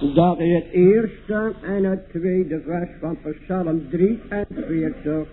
Dat is het eerste en het tweede vers van Psalm 43.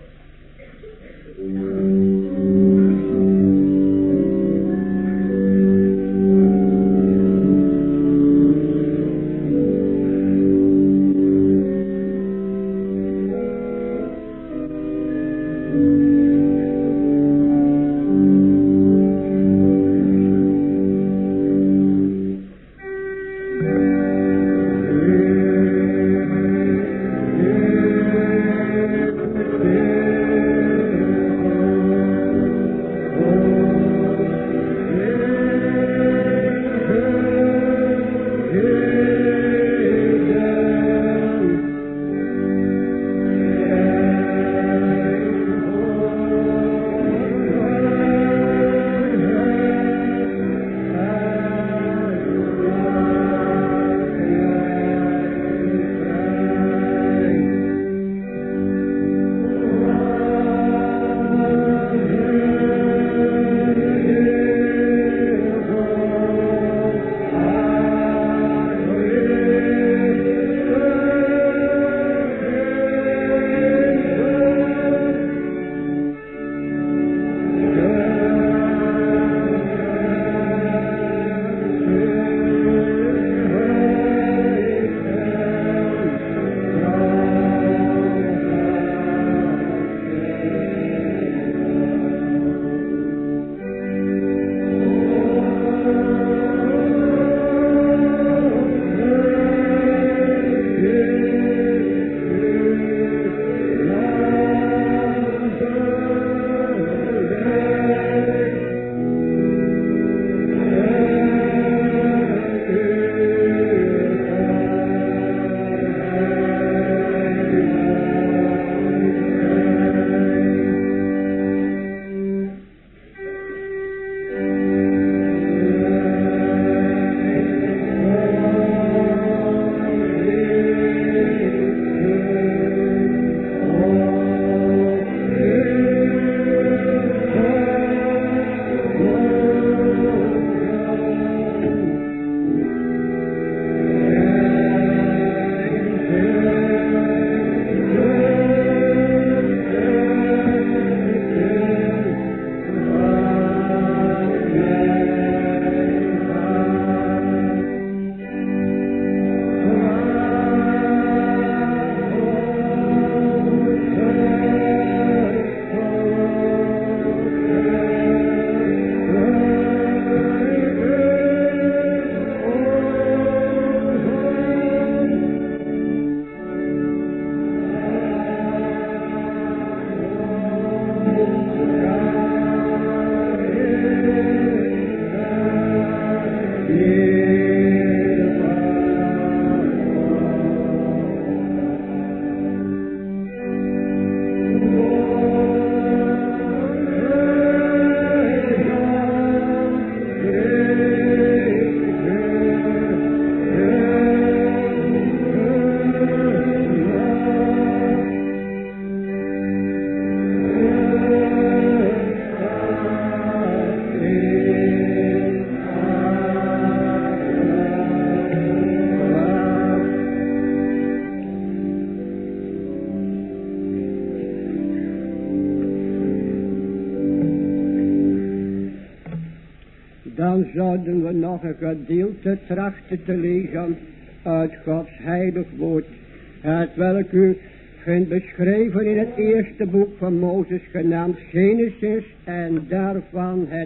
Dan zouden we nog een gedeelte trachten te lezen uit Gods heilig woord, het welk u vindt beschreven in het eerste boek van Mozes genaamd Genesis en daarvan het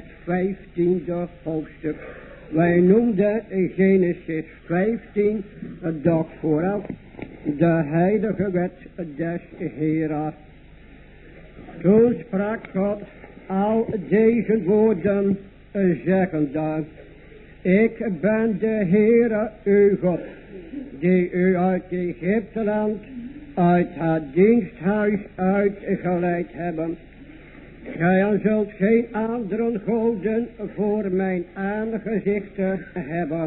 15e hoofdstuk. Wij noemden Genesis 15 doch vooral de heilige wet des Heren. Toen sprak God al deze woorden zeggende: ik ben de Heere uw God, die u uit Egypteland, uit het diensthuis uitgeleid hebben. Gij zult geen andere goden voor mijn aangezicht hebben.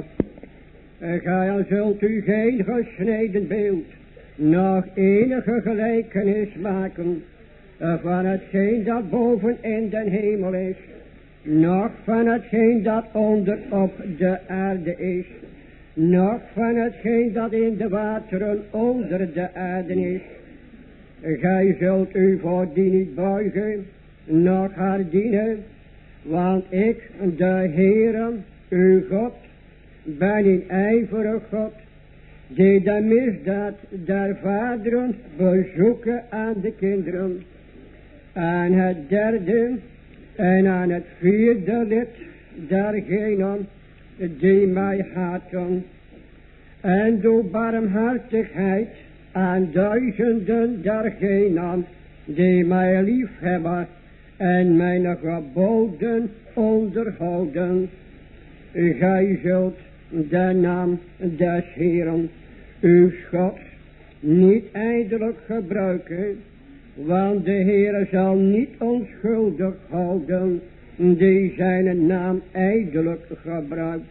Gij zult u geen gesneden beeld, nog enige gelijkenis maken van hetgeen dat boven in den hemel is, nog van hetgeen dat onder op de aarde is. nog van hetgeen dat in de wateren onder de aarde is. Gij zult u voor die niet buigen, nog haar dienen, want ik, de Heere, uw God, ben een ijverig God, die de misdaad der vaderen bezoeken aan de kinderen, aan het derde en aan het vierde lid dergenen die mij haten, en doe barmhartigheid aan duizenden dergenen die mij lief hebben en mijn geboden onderhouden. Gij zult de naam des Heeren, uw Gods, niet ijdelijk gebruiken, want de Heere zal niet onschuldig houden die zijn naam ijdelijk gebruikt.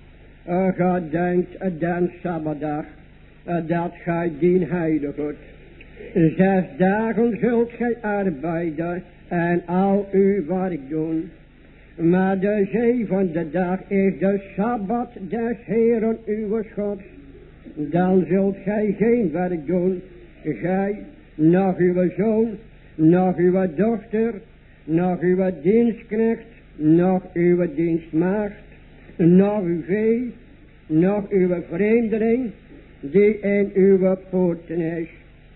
Gedenkt den Sabbatdag, dat gij dien heiligt. 6 dagen zult gij arbeiden en al uw werk doen. Maar de 7e dag is de Sabbat des Heeren uw Gods. Dan zult gij geen werk doen, gij, nog uw zoon, nog uw dochter, nog uw dienstknecht, nog uw dienstmaagd, nog uw vee, nog uw vreemdeling, die in uw poorten is.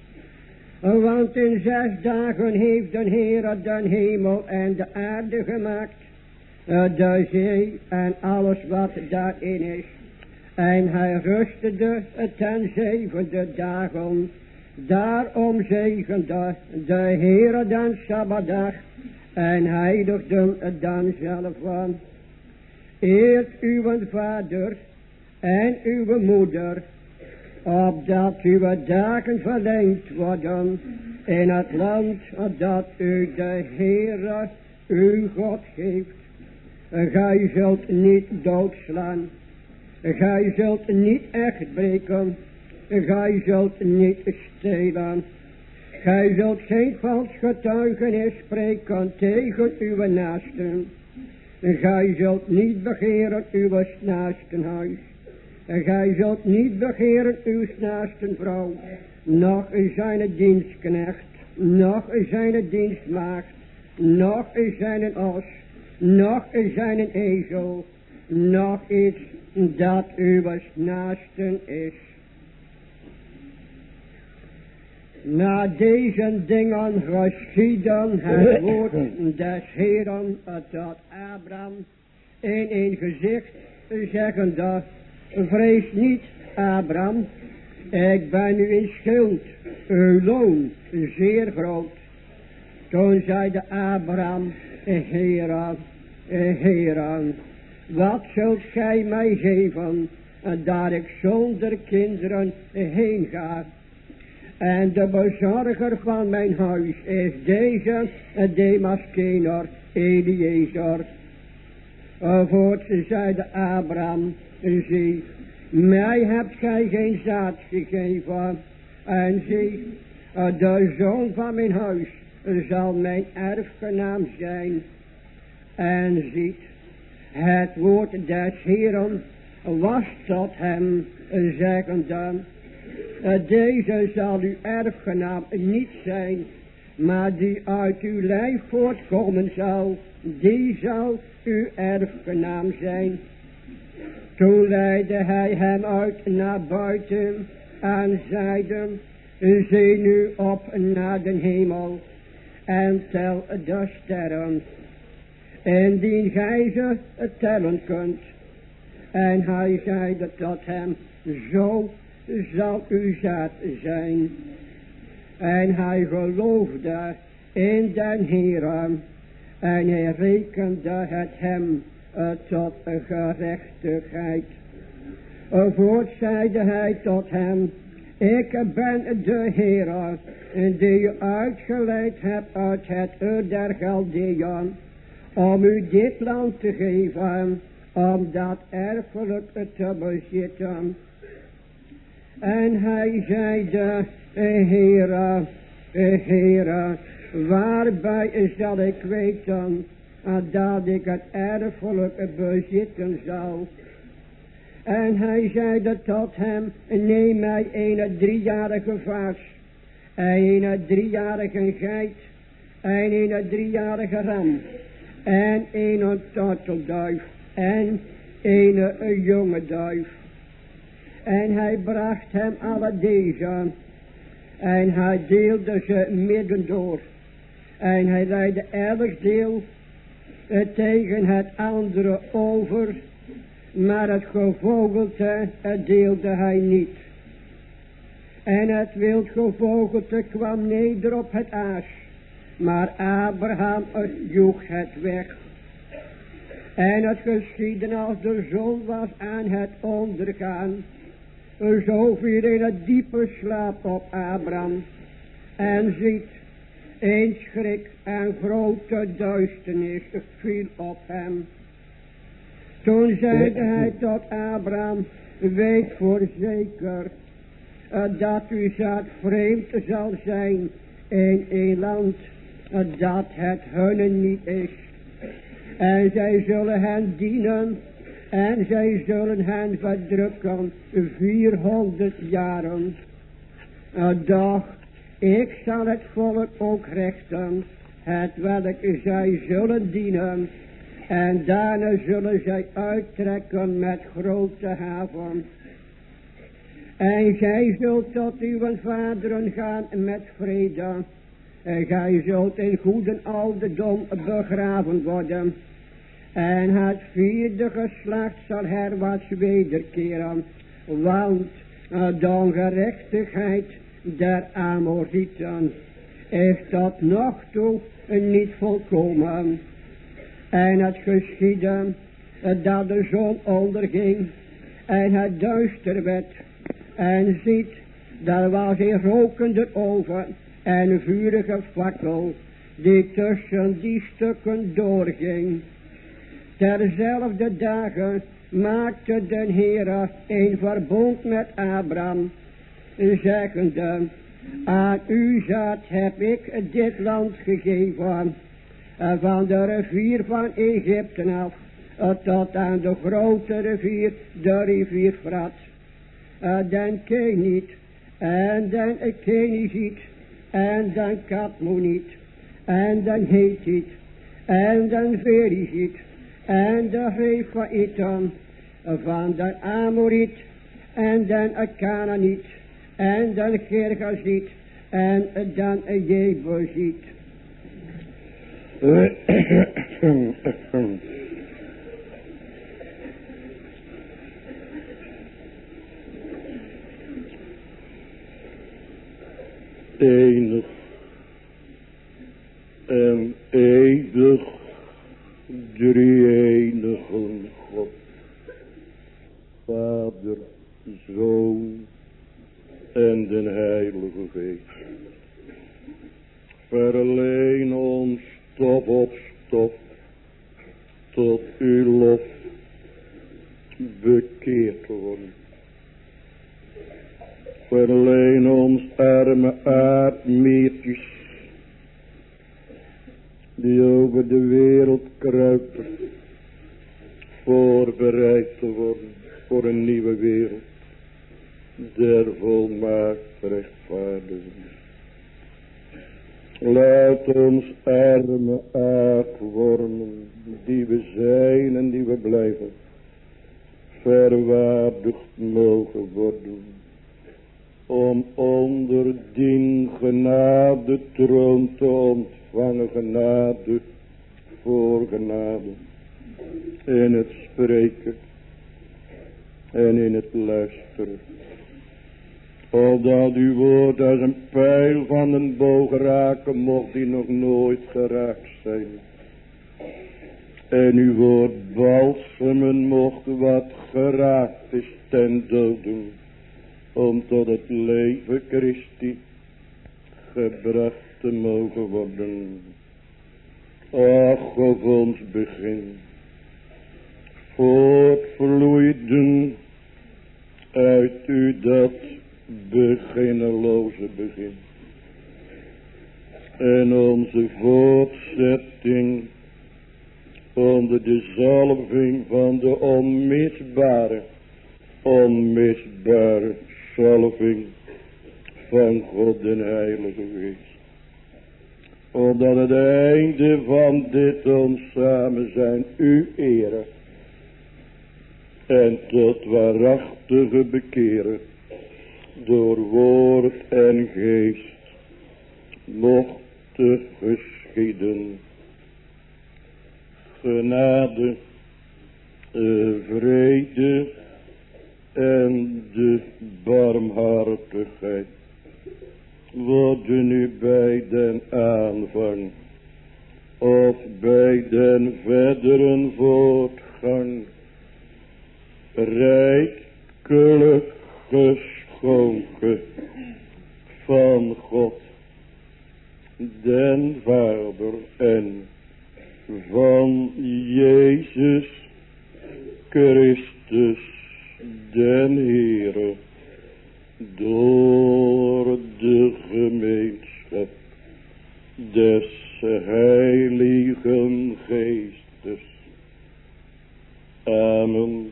Want in 6 dagen heeft de Heer de hemel en de aarde gemaakt, de zee en alles wat daarin is. En hij rustte ten 7e dagen. Daarom zegende de Heere den Sabbatdag en heiligde dan zelf van. Eert uw vader en uw moeder, opdat uw dagen verlengd worden in het land dat u de Heere uw God geeft. Gij zult niet doodslaan, gij zult niet echt breken, gij zult niet stelen, gij zult geen vals getuigenis spreken tegen uw naasten, gij zult niet begeren uw naasten huis, gij zult niet begeren uw naasten vrouw, noch zijn dienstknecht, noch zijn dienstmaagd, noch zijn os, noch zijn ezel, noch iets dat uw naasten is. Na deze dingen geschieden het woord des Heeren tot Abraham in een gezicht, zeggende: vrees niet, Abraham, ik ben u in schuld, uw loon zeer groot. Toen zeide Abraham: Heere, Heere, wat zult gij mij geven, dat ik zonder kinderen heen ga? En de bezorger van mijn huis is deze Demaskener Eliezer. Voorts zeide Abraham: zie, mij hebt gij geen zaad gegeven, en zie, de zoon van mijn huis zal mijn erfgenaam zijn. En ziet, het woord des Heeren was tot hem, zeggende: deze zal uw erfgenaam niet zijn, maar die uit uw lijf voortkomen zal, die zal uw erfgenaam zijn. Toen leidde hij hem uit naar buiten en zeide: zie nu op naar de hemel en tel de sterren, indien gij ze tellen kunt. En hij zeide tot hem: zo zal uw zaad zijn. En hij geloofde in den Heere, en hij rekende het hem tot gerechtigheid. Voorts zeide hij tot hem: ik ben de Heere, die u uitgeleid hebt uit het Ur der Galdeën, om u dit land te geven, om dat erfelijk te bezitten. En hij zeide: Heere, Heere, waarbij zal ik weten dat ik het erfelijk bezitten zal? En hij zeide tot hem, neem mij een 3-jarige vaas, en een 3-jarige geit, en een 3-jarige ram, en een tortelduif, en een jonge duif. En hij bracht hem alle deze, en hij deelde ze midden door. En hij leidde elk deel tegen het andere over, maar het gevogelte deelde hij niet. En het wild gevogelte kwam neder op het aas, maar Abraham joeg het weg. En het geschiedde als de zon was aan het ondergaan, zo viel in een diepe slaap op Abraham. En ziet, een schrik en grote duisternis viel op hem. Toen zeide hij tot Abraham, weet voorzeker dat uw zaad vreemd zal zijn in een land dat het hunne niet is. En zij zullen hen dienen en zij zullen hen verdrukken 400 jaren. Doch ik zal het volk ook rechten, het welk zij zullen dienen. En daarna zullen zij uittrekken met grote haven. En gij zult tot uw vaderen gaan met vrede. En gij zult in goede ouderdom begraven worden. En het 4e geslacht zal herwaarts wederkeren. Want de ongerechtigheid der Amorieten is tot nog toe niet volkomen. En het geschiedde dat de zon onderging en het duister werd. En ziet, daar was een rokende oven en een vurige fakkel die tussen die stukken doorging. Terzelfde dagen maakte de Heere een verbond met Abraham, zeggende, aan uw zaad heb ik dit land gegeven, van de rivier van Egypte af, tot aan de grote rivier, de rivier Frat. Den Keniet, en den Keniziet, en den Kadmoniet, en den Hethiet, en den Veriziet, en de Refaïten, van den Amoriet, en den Canaaniet, en den Gergaziet, en den Jebusiet. Enig en eeuwig drie-enige God, Vader, Zoon en den Heilige Geest. Verleen ons stof op stof tot uw lof bekeerd te worden. Verleen ons arme aardmeertjes die over de wereld kruipen, voorbereid te worden voor een nieuwe wereld der volmaakt rechtvaardigen. Laat ons arme aardwormen die we zijn en die we blijven verwaardigd mogen worden om onder dien genade troon te ontvangen, genade voor genade, in het spreken en in het luisteren. Opdat uw woord als een pijl van een boog raken mocht die nog nooit geraakt zijn. En uw woord balsemen mocht wat geraakt is ten doden, om tot het leven Christi gebracht te mogen worden. Ach, op ons begin, voortvloeiden uit u dat beginneloze begin. En onze voortzetting onder de zalving van de onmisbare onmisbare salving van God den Heilige Geest. Opdat het einde van dit ons samen zijn u ere en tot waarachtige bekeren door woord en geest mocht te geschieden. Genade, vrede en de barmhartigheid worden nu bij den aanvang of bij den verderen voortgang rijkelijk geschonken van God den Vader en van Jezus Christus den Heere door de gemeenschap des Heiligen Geestes. Amen.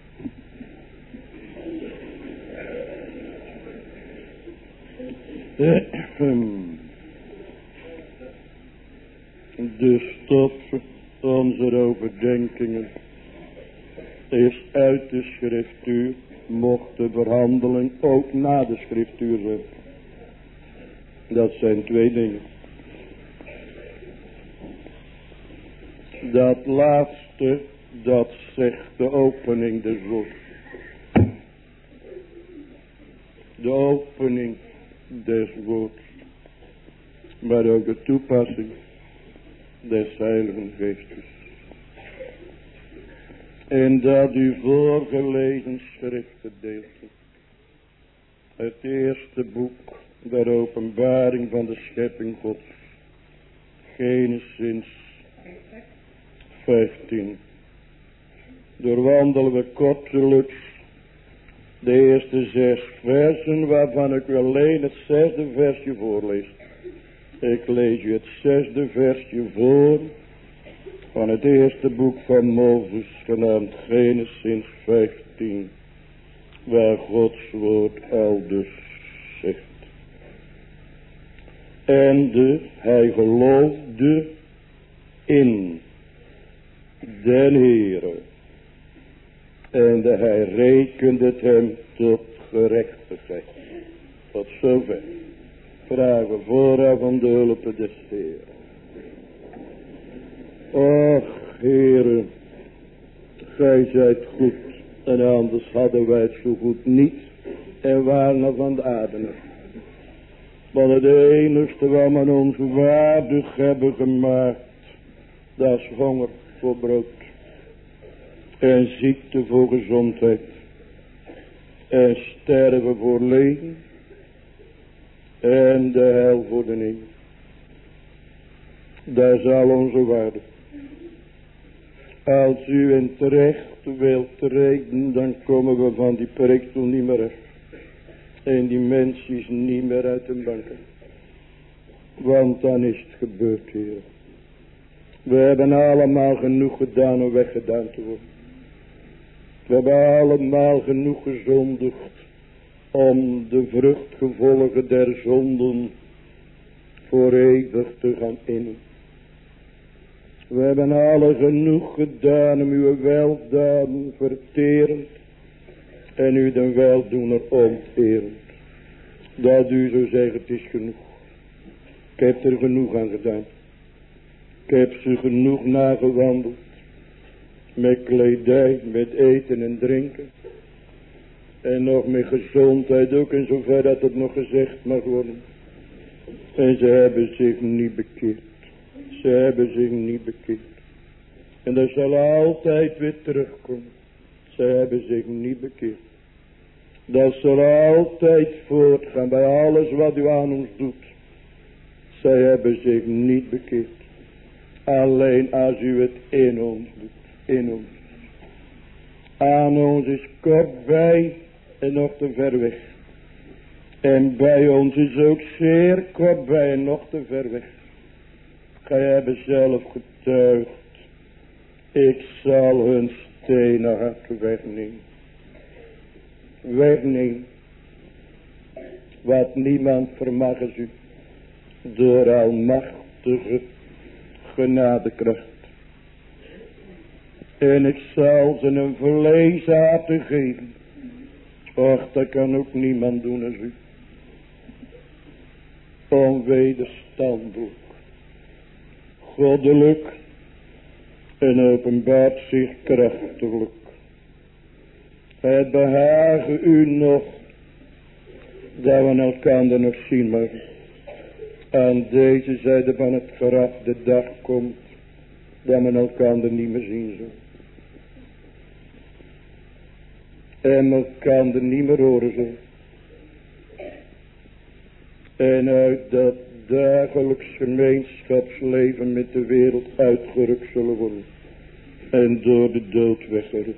De stof onze overdenkingen is uit de schriftuur, mocht de verhandeling ook na de schriftuur zijn. Dat zijn twee dingen. Dat laatste, dat zegt de opening des woords. De opening des woords. Maar ook de toepassing des Heiligen Geestes. En dat u voorgelezen schriftgedeelte. Het eerste boek der openbaring van de schepping Gods. Genesis 15. Doorwandelen we kortelijks de eerste 6 versen, waarvan ik u alleen het 6e versje voorlees. Ik lees u het 6e versje voor van het eerste boek van Mozes, genaamd Genesis 15, waar Gods woord aldus zegt. En hij geloofde in den Heere, en hij rekende het hem tot gerechtigheid. Tot zover. Vragen vooraf om de hulp des Heeren. Och, Heere, gij zijt goed, en anders hadden wij het zo goed niet, en waren van de aarde. Want het enigste wat we ons waardig hebben gemaakt, dat is honger voor brood, en ziekte voor gezondheid, en sterven voor leven, en de hel voor de neem. Dat is al onze waarde. Als u in terecht wilt treden, dan komen we van die preekstoel niet meer af. En die mens is niet meer uit de banken. Want dan is het gebeurd, Heer. We hebben allemaal genoeg gedaan om weggedaan te worden. We hebben allemaal genoeg gezondigd om de vruchtgevolgen der zonden voor eeuwig te gaan innen. We hebben alle genoeg gedaan om uw weldaden verterend en u den weldoener onterend. Dat u zo zegt, het is genoeg. Ik heb er genoeg aan gedaan. Ik heb ze genoeg nagewandeld. Met kledij, met eten en drinken. En nog met gezondheid ook, en zover dat het nog gezegd mag worden. En ze hebben zich niet bekeerd. Ze hebben zich niet bekeerd. En dat zal altijd weer terugkomen. Ze hebben zich niet bekeerd. Dat zal altijd voortgaan bij alles wat u aan ons doet. Zij hebben zich niet bekeerd. Alleen als u het in ons doet. In ons. Aan ons is kort bij en nog te ver weg. En bij ons is ook zeer kort bij en nog te ver weg. Gij hebt zelf getuigd. Ik zal hun stenen hart wegnemen. wegneemt. Wat niemand vermag is u. Door almachtige genadekracht. En ik zal ze een vleesaten geven. Och, dat kan ook niemand doen als u. Onwederstandelijk. Goddelijk. En openbaart zich krachtelijk. Het behagen u nog. Dat we elkaar nog zien mogen. Aan deze zijde van het graf de dag komt. Dat men elkaar niet meer zien zal. En elkaar niet meer horen zal. En uit dat dagelijks gemeenschapsleven met de wereld uitgerukt zullen worden. En door de dood weggerukt.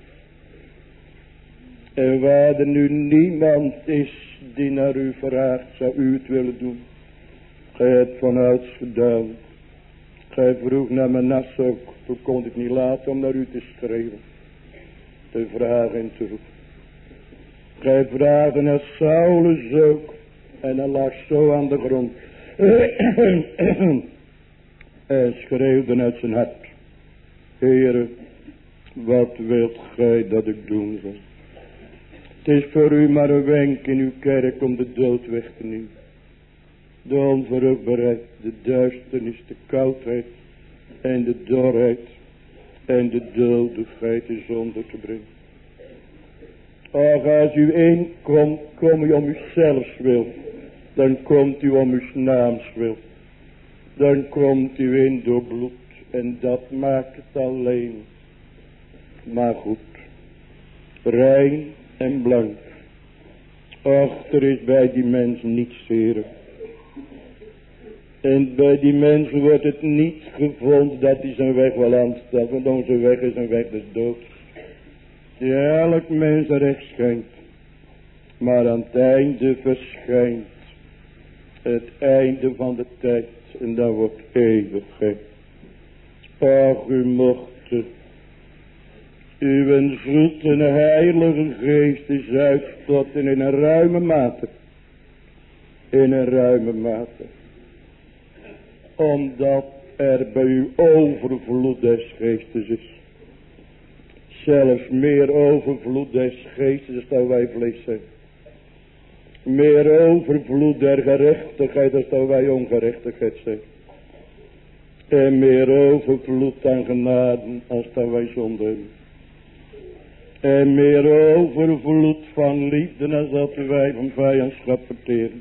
En waar er nu niemand is die naar u vraagt, zou u het willen doen. Gij hebt vanouds gedaan. Gij vroeg naar Manasse ook. Toen kon ik niet laten om naar u te schrijven. Te vragen en te roepen. Gij vraagde naar Saulus ook. En hij lag zo aan de grond. En schreeuwde uit zijn hart. Heere, wat wilt gij dat ik doen zal? Het is voor u maar een wenk in uw kerk om de dood weg te nemen. De onvruchtbaarheid, de duisternis, de koudheid en de dorheid en de dodigheid de zonde te brengen. Och, als u inkomt, kom u om uzelfs wil. Dan komt u om uw naams wil. Dan komt u in door bloed. En dat maakt het alleen maar goed. Rein en blank. Och, er is bij die mens niets zeren. En bij die mensen wordt het niet gevonden dat hij zijn weg wel aanstelt. Want onze weg is een weg des doods. Die elk mens recht schijnt. Maar aan het einde verschijnt het einde van de tijd. En dat wordt eeuwigheid. Och, u mocht uw zoete en heilige geest is uitstorten in een ruime mate. In een ruime mate. Omdat er bij u overvloed des geestes is. Zelfs meer overvloed des geestes dan wij vlees zijn. Meer overvloed der gerechtigheid dan wij ongerechtigheid zijn. En meer overvloed aan genade als dat wij zonde hebben. En meer overvloed van liefde als dat wij van vijandschap verteren.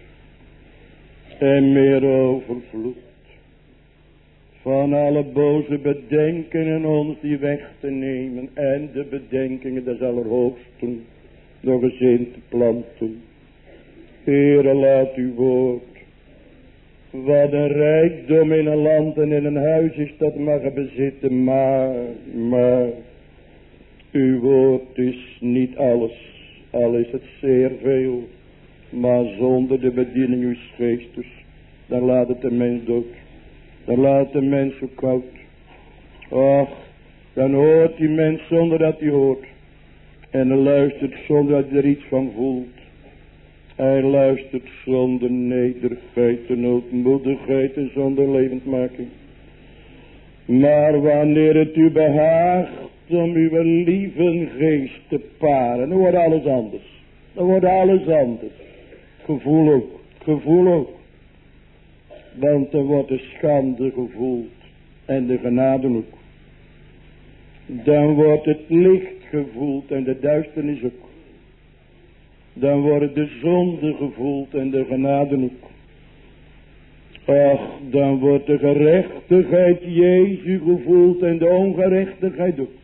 En meer overvloed van alle boze bedenkingen ons die weg te nemen. En de bedenkingen des Allerhoogsten nog eens in te planten. Heere, laat uw woord. Wat een rijkdom in een land en in een huis is dat mag bezitten. Maar uw woord is niet alles. Al is het zeer veel. Maar zonder de bediening uw geestes. Dan laat het de mens dood. Dan laat de mens zo koud. Och, dan hoort die mens zonder dat hij hoort. En hij luistert zonder dat hij er iets van voelt. Hij luistert zonder nederigheid en ootmoedigheid en zonder levendmaking. Maar wanneer het u behaagt om uw lieve geest te paren, dan wordt alles anders. Dan wordt alles anders. Gevoel ook, gevoel ook. Want er wordt de schande gevoeld en de genade ook. Dan wordt het licht gevoeld en de duisternis ook. Dan wordt de zonde gevoeld en de genade ook. Ach, dan wordt de gerechtigheid Jezus gevoeld en de ongerechtigheid ook.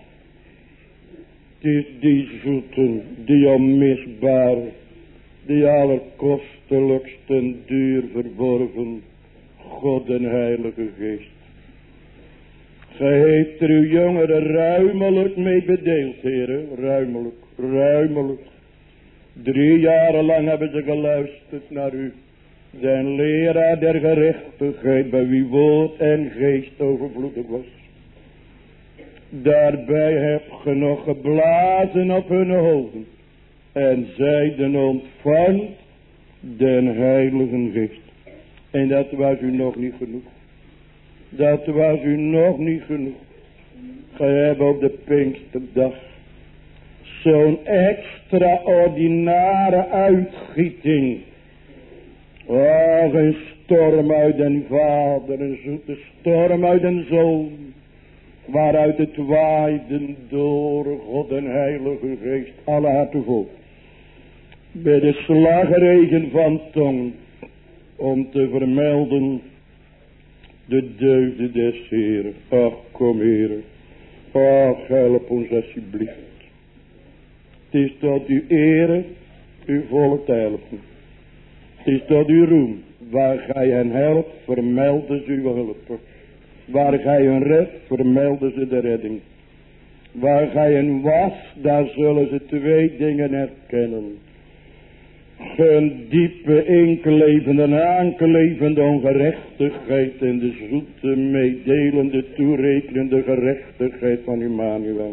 Het is die zoete, die onmisbare, die allerkostelijkste en duur verworven God en Heilige Geest. Gij heeft er uw jongeren ruimelijk mee bedeeld, heren, ruimelijk, ruimelijk. 3 jaren lang hebben ze geluisterd naar u, zijn leraar der gerechtigheid, bij wie woord en geest overvloedig was. Daarbij hebt ge nog geblazen op hun hoofden En zeiden ontvangt den Heiligen Geest. En dat was u nog niet genoeg. Dat was u nog niet genoeg. Gij hebt op de Pinksterdag zo'n extraordinare uitgieting. Och, een storm uit den Vader, een zoete storm uit den Zoon. Waaruit het waaiden door God en Heilige Geest alle harten vol. Bij de slagregen van tong. Om te vermelden de deugden des Heeren. Ach, kom Heere. Ach, help ons alsjeblieft. Het is tot uw ere, uw volk te helpen. Het is tot uw roem. Waar gij hen helpt, vermelden ze uw hulp. Waar gij hen redt, vermelden ze de redding. Waar gij hen was, daar zullen ze twee dingen herkennen. Een diepe, inkelevende en aankelevende ongerechtigheid en de zoete, meedelende, toerekenende gerechtigheid van Immanuel.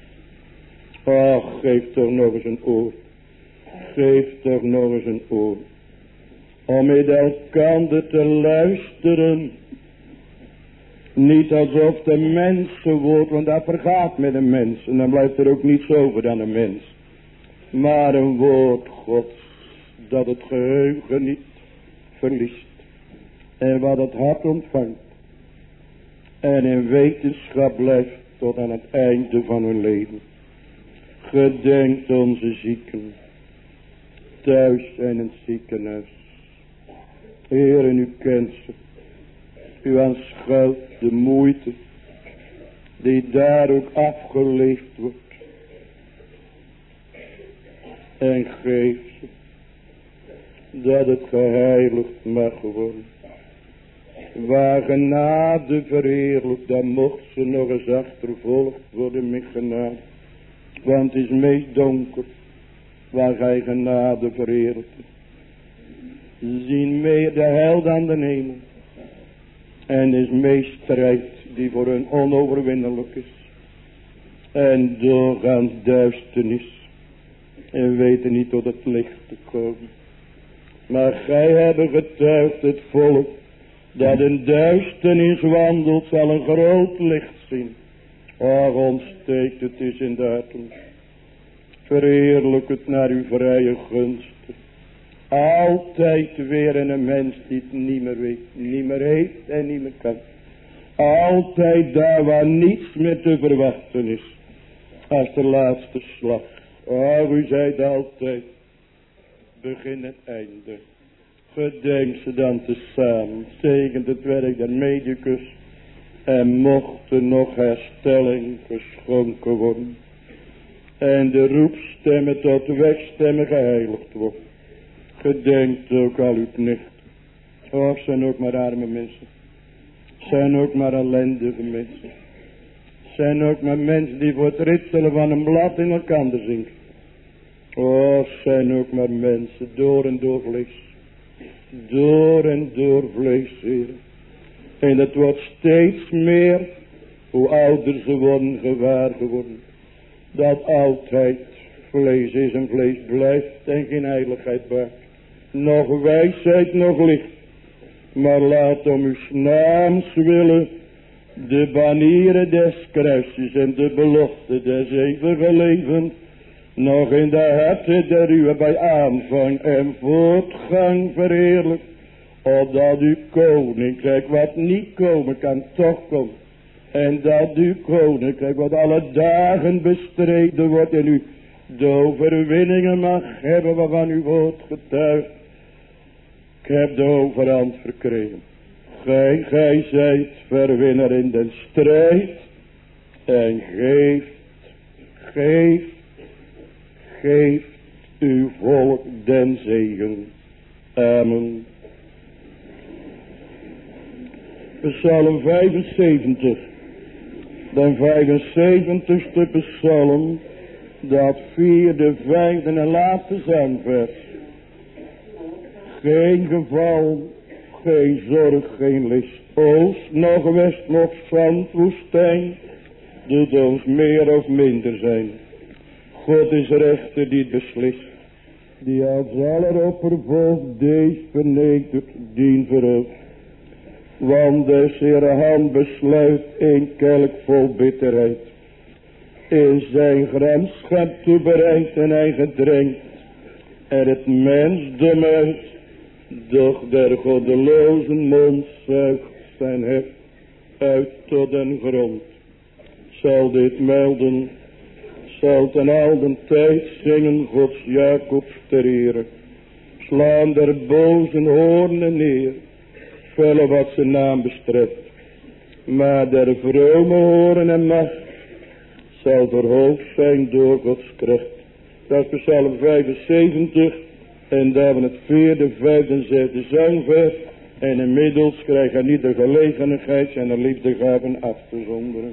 Ach, geef toch nog eens een oor. Geef toch nog eens een oor. Om met elkander te luisteren. Niet alsof de mensenwoord, want dat vergaat met een mens. En dan blijft er ook niets over dan een mens. Maar een woord Gods. Dat het geheugen niet verliest. En wat het hart ontvangt. En in wetenschap blijft tot aan het einde van hun leven. Gedenkt onze zieken. Thuis en in het ziekenhuis. Heer, u kent ze. U aanschouwt de moeite. Die daar ook afgeleefd wordt. En geeft ze. Dat het geheiligd mag worden. Waar genade verheerlijkt, dan mocht ze nog eens achtervolgd worden met genade. Want het is meest donker, waar gij genade verheerlijkt. Ze zien meer de hel dan de hemel. En is meest strijd die voor hun onoverwinnelijk is. En doorgaans duisternis. En weten niet tot het licht te komen. Maar gij hebt getuigd het volk, dat in duisternis wandelt, zal een groot licht zien. Och, ontsteekt het is in de harten. Verheerlijk het naar uw vrije gunsten. Altijd weer in een mens die het niet meer weet, niet meer heeft en niet meer kan. Altijd daar waar niets meer te verwachten is. Als de laatste slag. Och, u zijt altijd. Begin en einde. Gedenk ze dan tezamen. Zegent het werk der medicus. En mocht er nog herstelling geschonken worden. En de roepstemmen tot wegstemmen geheiligd worden. Gedenkt ook al uw knechten. Och, zijn ook maar arme mensen. Zijn ook maar ellendige mensen. Zijn ook maar mensen die voor het ritselen van een blad in elkaar zinken. Oh, zijn ook maar mensen, door en door vlees. Door en door vlees, Heer. En het wordt steeds meer, hoe ouder ze worden, gewaar geworden. Dat altijd vlees is en vlees blijft en geen heiligheid baart. Nog wijsheid, nog licht. Maar laat om uw naams willen de banieren des kruisjes en de belofte des eeuwige levens nog in de harten der uwe bij aanvang en voortgang verheerlijk, opdat uw koninkrijk wat niet komen kan toch komen. En dat uw koninkrijk wat alle dagen bestreden wordt en u de overwinningen mag hebben waarvan uw woord getuigt. Ik heb de overhand verkregen. Gij zijt verwinnaar in den strijd en geeft uw volk den zegen. Amen. Psalm 75. De 75ste psalm. Dat 4e, 5e en laatste zangvers. Geen geval, geen zorg, geen list. Oost, nog west, nog zand, woestijn. Doet ons meer of minder zijn. God is rechter die beslist. Die als aller oppervolk deze vernedert dien verhoogt. Want de Heere hand besluit een kelk vol bitterheid. In zijn gramschap toebereidt en hij gedrenkt. Er het mensdom uit. Doch der goddelozen mond zuigt zijn hef uit tot den grond. Zal dit melden, zal ten alden tijd zingen Gods Jacobs ter ere. Slaan der bozen hoornen neer, vullen wat zijn naam bestreft. Maar der vrome horen en macht zal verhoogd zijn door Gods kracht. Dat is Psalm 75 en daar we het 4e, 5e en 6e zangvers. En inmiddels krijgen niet de gelegenheid zijn de liefdegaven af te zonderen.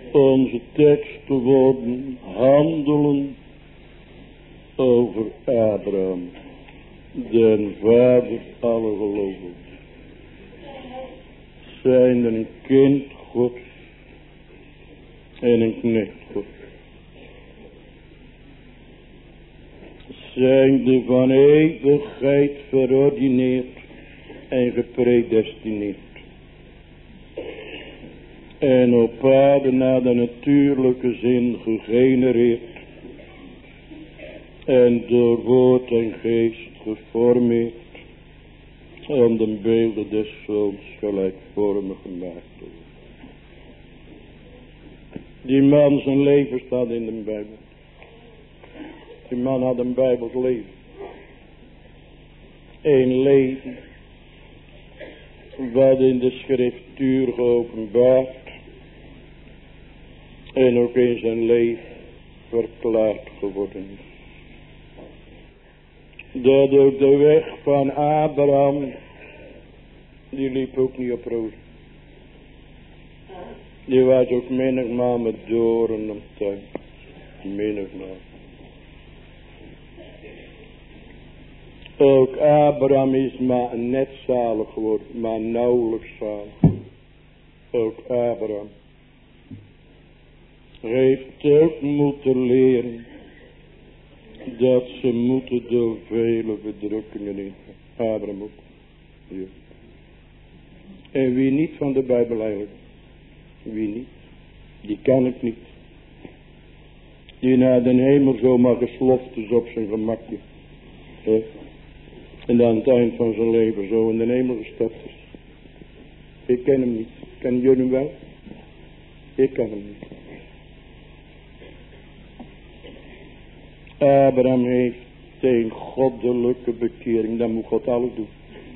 Onze teksten worden handelen over Abraham, den vader alle gelovigen. Zijn er een kind Gods en een knecht Gods. Zijn de van eeuwigheid verordineerd en gepredestineerd. En op aarde naar de natuurlijke zin gegenereerd. En door woord en geest geformeerd. Om de beelden des zoons gelijkvormig gemaakt te worden. Die man zijn leven staat in de Bijbel. Die man had een Bijbels leven. Een leven wat in de schriftuur geopenbaard en ook in zijn leven verklaard geworden is. Dat ook de weg van Abraham, die liep ook niet op rozen. Die was ook menigmaal met doornen omtuin. Menigmaal. Ook Abraham is maar net zalig geworden, maar nauwelijks zalig. Ook Abraham heeft ook moeten leren dat ze moeten door vele verdrukkingen in. Abraham ook. Ja. En wie niet van de Bijbel eigenlijk? Wie niet? Die kan het niet. Die naar de hemel zomaar gesloft is op zijn gemakje. Ja. En aan het eind van zijn leven zo in de hemel gestapt is. Ik ken hem niet. Kennen jullie hem wel? Ik ken hem niet. Abraham heeft een goddelijke bekering. Dat moet God alles doen.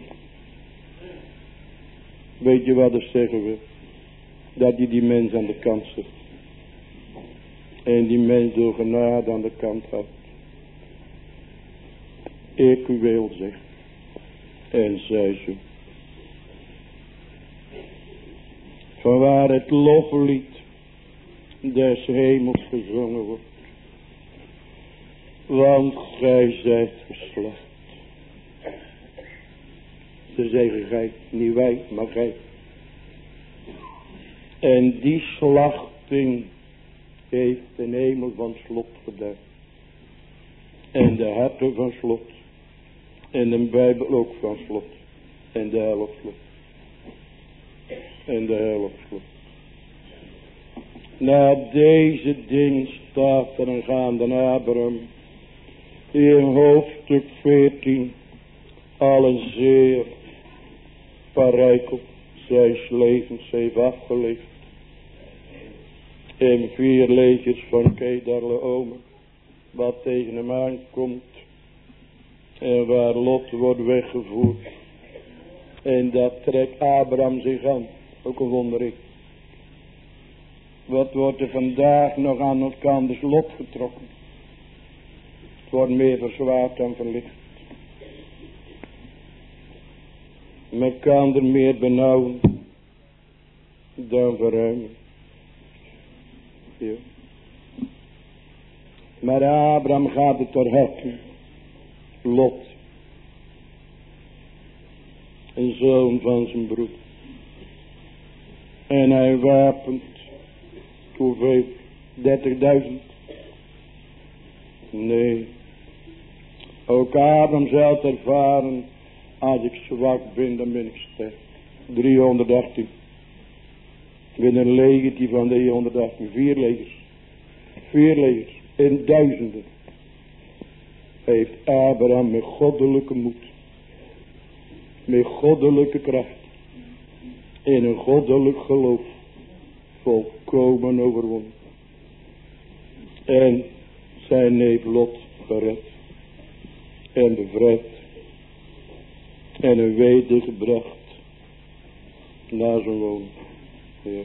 Weet je wat er zeggen wil? Dat je die mens aan de kant zet. En die mens door genade aan de kant houdt. Ik wil zeggen. En zij zo. Vanwaar het loflied des hemels gezongen wordt. Want gij zijt geslacht. Ze zeggen gij, niet wij, maar gij. En die slachting heeft de hemel van slot gedaan. En de harten van slot. En de Bijbel ook van slot. En de hel op slot. En de hel op slot. Na deze dingen staat er een gaande Abraham. In hoofdstuk 14. Al een zeer verrijkeld zijn levens heeft afgelegd. En 4 legers van Kedarlaomer. Wat tegen hem aankomt. En waar Lot wordt weggevoerd. En dat trekt Abraham zich aan. Ook een wondering. Wat wordt er vandaag nog aan elkanders lot getrokken? Het wordt meer verzwaard dan verlicht. Mekander meer benauwen dan verruimen. Ja. Maar Abraham gaat het door hekken. Lot. Een zoon van zijn broer. En hij wapent. Hoeveel? 30.000? Nee. Ook Abraham zal het ervaren. Als ik zwak ben, dan ben ik sterk. 318. Ik ben een legertje van de 118. 4 legers. 4 legers. In duizenden. Heeft Abraham met goddelijke moed. Met goddelijke kracht. In een goddelijk geloof. Volkomen overwonnen. En zijn neef Lot gered. En bevrijd. En een wedergebracht. Naar zijn woning. Ja.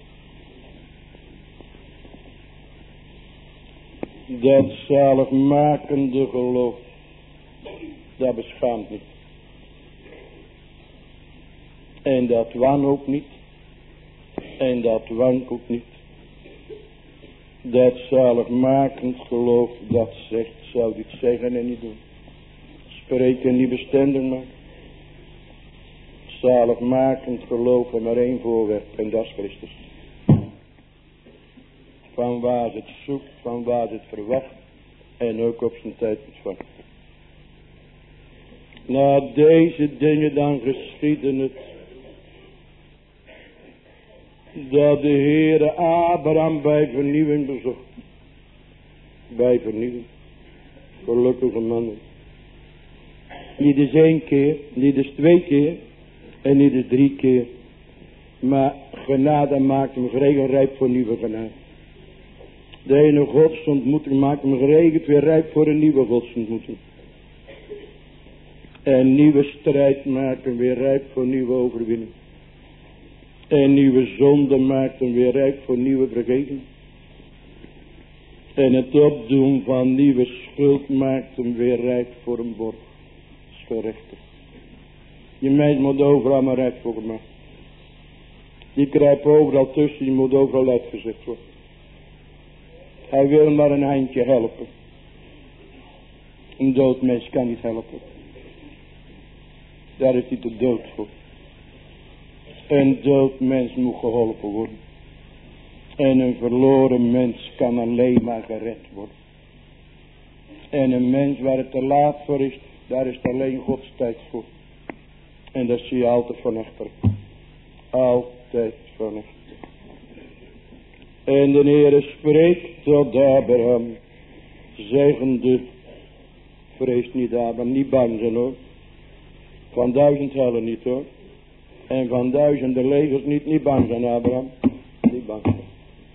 Dat zaligmakende geloof. Dat beschaamt niet. En dat wanhoopt niet. En dat wankelt niet. Dat zaligmakend geloof dat zegt, zou dit zeggen en niet doen. Spreken en niet bestendig maken. Zaligmakend geloof er maar één voorwerp en dat is Christus. Van waar ze het zoekt, van waar ze het verwacht en ook op zijn tijd ontvangt. Na deze dingen dan geschieden het dat de Heere Abraham bij vernieuwing bezocht. Bij vernieuwing. Gelukkige mannen. Niet eens 1 keer, niet eens 2 keer en niet eens 3 keer. Maar genade maakt hem geregeld rijp voor nieuwe genade. De ene godsontmoeting maakt hem geregeld weer rijp voor een nieuwe godsontmoeting. En nieuwe strijd maakt hem weer rijp voor nieuwe overwinning. En nieuwe zonde maakt hem weer rijp voor nieuwe vergeving. En het opdoen van nieuwe schuld maakt hem weer rijp voor een borg. Dat is gerechtig. Je meid moet overal maar rijp voor gemaakt. Die kruipt overal tussen, die moet overal uitgezet worden. Hij wil maar een handje helpen. Een dood mens kan niet helpen. Daar is hij te dood voor. Een dood mens moet geholpen worden. En een verloren mens kan alleen maar gered worden. En een mens waar het te laat voor is, daar is het alleen Gods tijd voor. En dat zie je altijd van achter. Altijd van achter. En de Heere spreekt tot Abraham, zeggende, vrees niet Abraham, niet bang zijn hoor. Van 1000 hellen niet hoor. En van 1000 legers niet bang zijn Abraham. Niet bang zijn.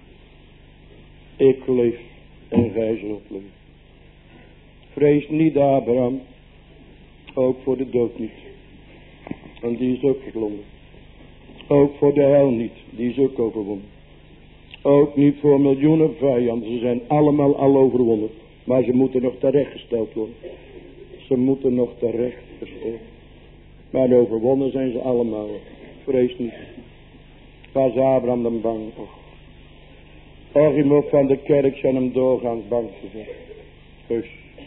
Ik leef en gij zult leven. Vrees niet Abraham. Ook voor de dood niet. Want die is ook verloren. Ook voor de hel niet. Die is ook overwonnen. Ook niet voor miljoenen vijanden. Ze zijn allemaal al overwonnen. Maar ze moeten nog terechtgesteld worden. Ze moeten nog terechtgesteld. Maar overwonnen zijn ze allemaal. Vrees niet. Was Abraham dan bang? Och, je moet van de kerk zijn hem doorgaans bang te zijn. Dus.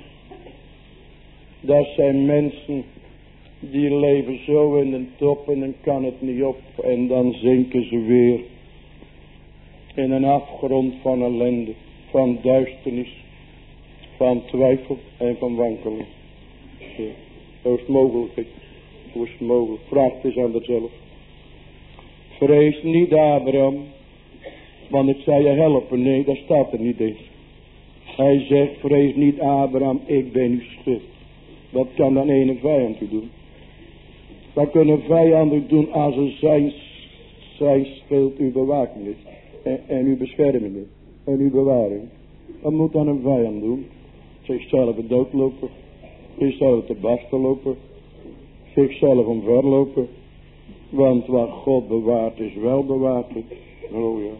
Dat zijn mensen die leven zo in de top en dan kan het niet op. En dan zinken ze weer in een afgrond van ellende, van duisternis, van twijfel en van wankelen. Ja. Hoe is het mogelijk? Hoe is het mogelijk? Vraag het eens aan jezelf. Vrees niet Abraham, want ik zal je helpen. Nee, dat staat er niet eens. Hij zegt, vrees niet Abraham, ik ben uw schuld. Wat kan dan een vijand u doen? Wat kunnen vijanden doen als er zijn schild uw bewaking is? En uw bescherming is? En uw bewaring? Wat moet dan een vijand doen? Zichzelf de dood lopen? Zichzelf te barsten lopen? Zichzelf omverlopen? Want wat God bewaart is wel bewaard. Oh ja.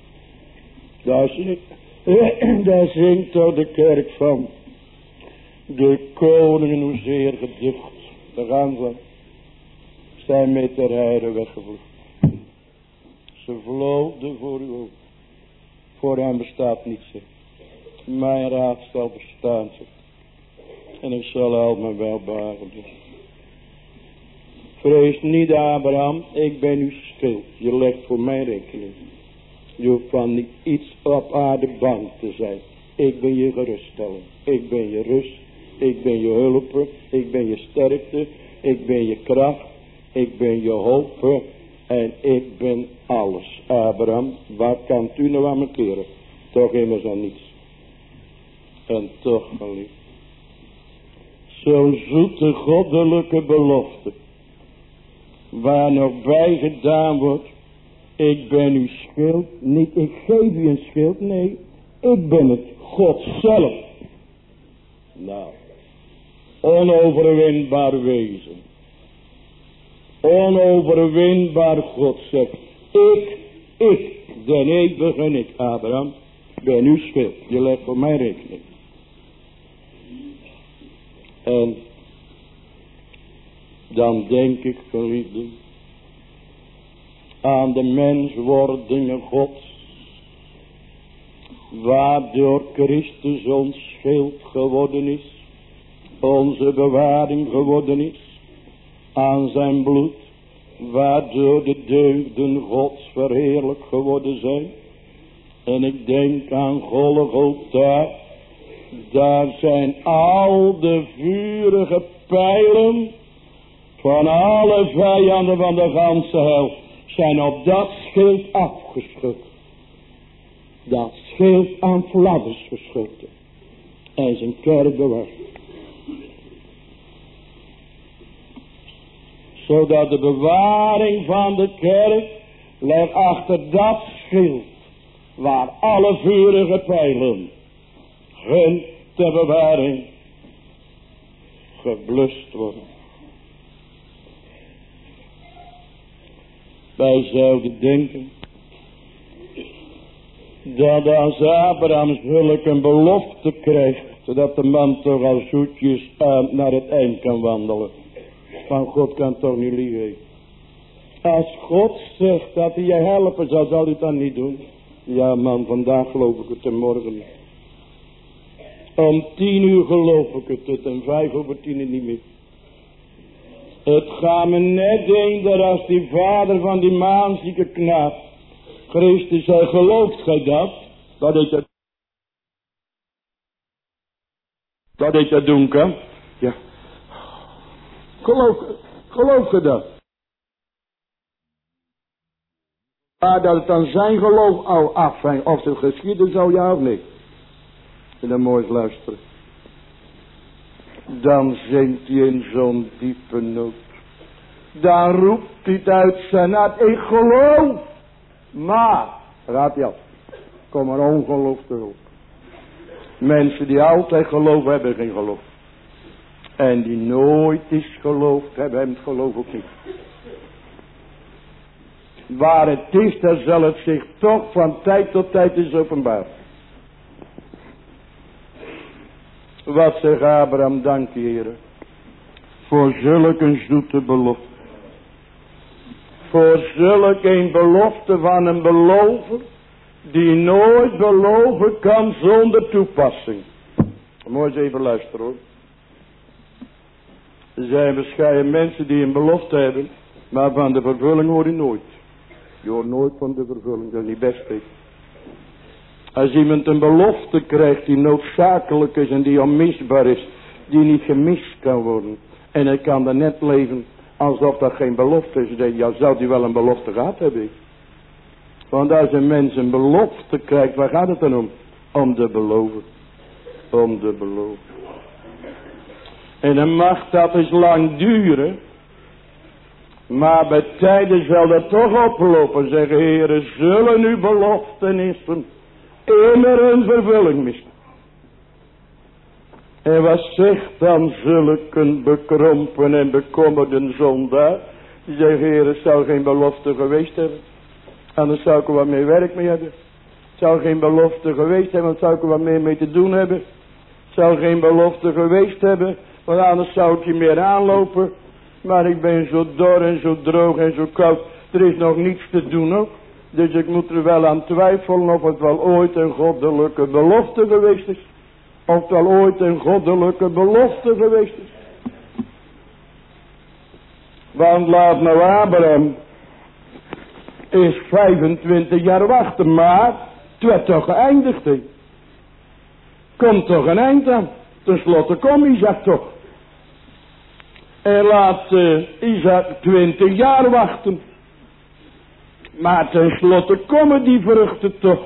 Daar zingt door de kerk van. De koningen hoezeer geducht. Daar gaan ze. Zijn met de rijden weggevlucht. Ze vloden voor u ook. Voor hem bestaat niets. Mijn raad zal bestaan. En ik zal helpen me wel behagen. Vrees niet Abraham, ik ben uw schild. Je legt voor mijn rekening. Je hoeft van niet iets op aarde bang te zijn. Ik ben je geruststelling. Ik ben je rust. Ik ben je hulp. Ik ben je sterkte. Ik ben je kracht. Ik ben je hoop. En ik ben alles. Abraham, wat kan u nou aan me keren? Toch immers aan niets. En toch geliefd. Zo'n zoete goddelijke belofte. Waar nog bij gedaan wordt. Ik ben uw schild. Niet ik geef u een schild. Nee. Ik ben het. God zelf. Nou. Onoverwinbaar wezen. Onoverwinbaar God zegt. Ik. De eeuwige en ik. Abraham. Ben uw schild. Je legt voor mij rekening. En. Dan denk ik, geliefden, aan de menswordingen Gods. waardoor Christus ons schild geworden is, onze bewaring geworden is, aan zijn bloed, waardoor de deugden Gods verheerlijk geworden zijn. En ik denk aan Golgotha, daar zijn al de vurige pijlen van alle vijanden van de ganse hel, zijn op dat schild afgeschud. Dat schild aan fladders geschoten en zijn kerk bewaard. Zodat de bewaring van de kerk ligt achter dat schild, waar alle vurige pijlen hun ter bewaring geblust worden. Wij zouden denken dat als Abraham zulk een belofte krijgt, zodat de man toch al zoetjes naar het eind kan wandelen. Van God kan toch niet liegen. Als God zegt dat hij je helpen zou, zal hij het dan niet doen? Ja man, vandaag geloof ik het en morgen niet. Om 10 uur geloof ik het en 5:10 niet meer. Het gaat me net eender als die vader van die maanzieke knaap. Christus zei, gelooft gij dat? Dat ik dat doen kan? Ja. Geloof je dat? Maar dat het dan zijn geloof al afhangt, of het geschieden zou, ja of nee. En dan mooi eens luisteren. Dan zingt hij in zo'n diepe nood. Dan roept hij het uit zijn hart, ik geloof. Maar, raad je af, kom maar ongeloof te hulp. Mensen die altijd geloven, hebben geen geloof. En die nooit is geloofd, hebben het geloof ook niet. Waar het is, daar zal het zich toch van tijd tot tijd eens openbaar. Wat zegt Abraham, dank je Heere, voor zulk een zoete belofte. Voor zulk een belofte van een belover, die nooit beloven kan zonder toepassing. Mooi eens even luisteren hoor. Er zijn waarschijnlijk mensen die een belofte hebben, maar van de vervulling hoor je nooit. Je hoort nooit van de vervulling, dat is niet best. Als iemand een belofte krijgt die noodzakelijk is en die onmisbaar is, die niet gemist kan worden. En hij kan er net leven alsof dat geen belofte is. Dan ja, zou die wel een belofte gehad hebben. Want als een mens een belofte krijgt, waar gaat het dan om? Om de beloven. Om de beloven. En dan mag dat eens lang duren. Maar bij tijden zal dat toch oplopen. Zeggen, Heere, zullen uw beloftenissen immer een vervulling missen. En wat zegt dan zulke bekrompen en bekommerde zondaar? Die zeggen, Heer, het zou geen belofte geweest hebben. Anders zou ik er wat meer werk mee hebben. Het zou geen belofte geweest hebben, want zou ik er wat meer mee te doen hebben. Het zou geen belofte geweest hebben, want anders zou ik je meer aanlopen. Maar ik ben zo dor en zo droog en zo koud. Er is nog niets te doen ook. Dus ik moet er wel aan twijfelen of het wel ooit een goddelijke belofte geweest is. Of het wel ooit een goddelijke belofte geweest is. Want laat nou Abraham is 25 jaar wachten. Maar het werd toch geëindigd. He. Komt toch een eind aan. Ten slotte kom Isaac toch. En laat Isaac 20 jaar wachten. Maar tenslotte komen die vruchten toch.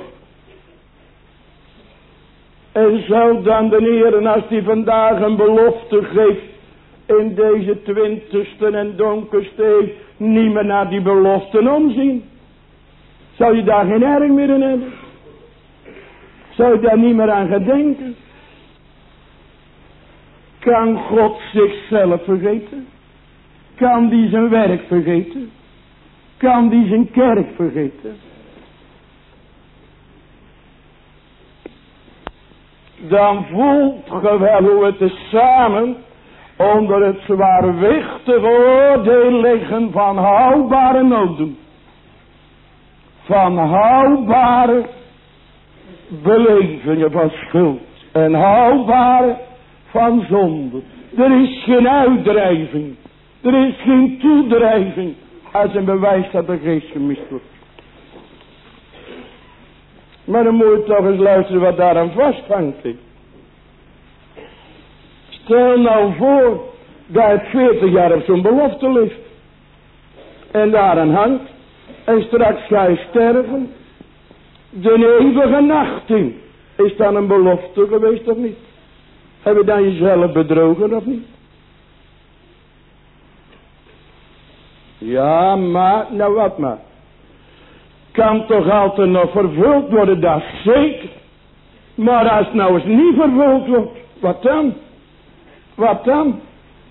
En zou dan de Heer, als die vandaag een belofte geeft, in deze 20ste en donkerste eeuw, niet meer naar die beloften omzien? Zou je daar geen erg meer in hebben? Zou je daar niet meer aan gedenken? Kan God zichzelf vergeten? Kan die zijn werk vergeten? Kan die zijn kerk vergeten? Dan voelt ge wel hoe het is samen onder het zwaarwichtige oordeel liggen van houdbare noden. Van houdbare belevingen van schuld en houdbare van zonde. Er is geen uitdrijving. Er is geen toedrijving als een bewijs dat de geest gemist wordt. Maar dan moet je toch eens luisteren wat daaraan vasthangt. Stel nou voor dat het 40 jaar op zo'n belofte ligt. En daaraan hangt. En straks ga je sterven. De eeuwige nachting. Is dan een belofte geweest of niet? Heb je dan jezelf bedrogen of niet? Ja, maar, nou wat maar. Kan toch altijd nog vervuld worden, dat is zeker. Maar als het nou eens niet vervuld wordt, wat dan? Wat dan?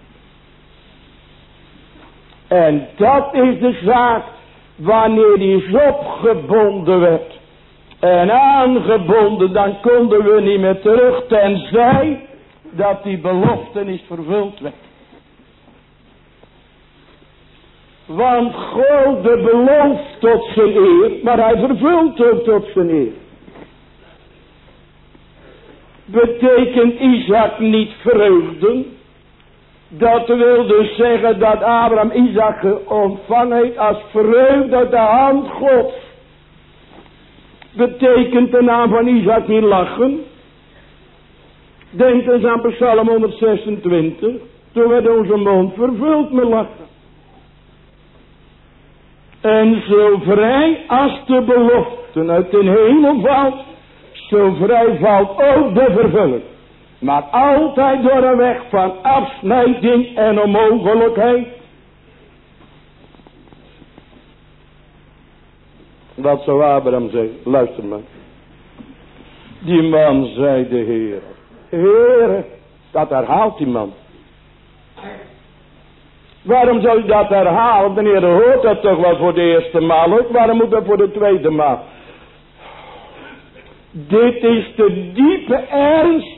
En dat is de zaak wanneer die is opgebonden werd. En aangebonden, dan konden we niet meer terug, tenzij dat die belofte vervuld werd. Want God belooft tot zijn eer, maar hij vervult ook tot zijn eer. Betekent Isaac niet vreugden? Dat wil dus zeggen dat Abraham Isaac ontvangen heeft als vreugde uit de hand Gods. Betekent de naam van Isaac niet lachen? Denk eens aan Psalm 126. Toen werd onze mond vervuld met lachen. En zo vrij als de belofte uit de hemel valt, zo vrij valt ook de vervulling. Maar altijd door een weg van afsnijding en onmogelijkheid. Wat zou Abraham zeggen? Luister maar. Die man zei de Heer. Heer, dat herhaalt die man. Waarom zou je dat herhalen? De Heer hoort dat toch wel voor de eerste maal ook. Waarom moet dat voor de tweede maal? Dit is de diepe ernst.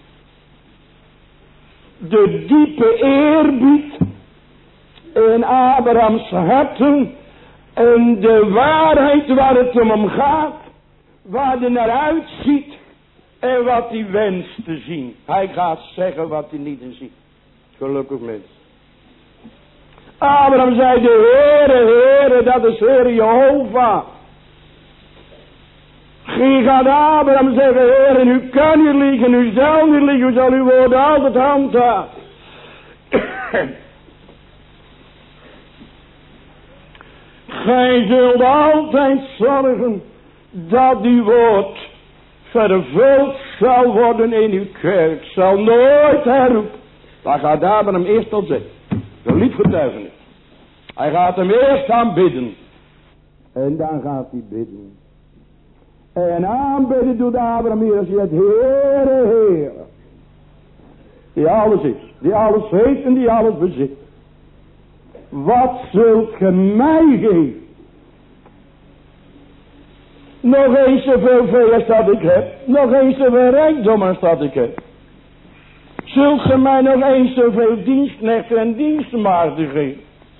De diepe eerbied in Abrahams harten. En de waarheid waar het om gaat. Waar hij naar uitziet. En wat hij wenst te zien. Hij gaat zeggen wat hij niet ziet. Gelukkig mens. Abraham zei de Heere, dat is Heere Jehovah. Gaat Abraham zeggen, Heere, u kan niet liegen, u zal niet liegen, u zal uw woorden altijd handhaven. Gij zult altijd zorgen dat uw woord vervuld zal worden in uw kerk. Zal nooit herroepen. Daar gaat Abraham eerst al zeggen. De liefgetuigenis. Hij gaat hem eerst aanbidden. En dan gaat hij bidden. En aanbidden doet Abraham hier als hij het Heere, Heere. Die alles is. Die alles weet en die alles bezit. Wat zult ge mij geven? Nog eens zoveel vee als dat ik heb. Nog eens zoveel rijkdom als dat ik heb. Zult ge mij nog eens zoveel dienstknechten en dienstmaagden geven?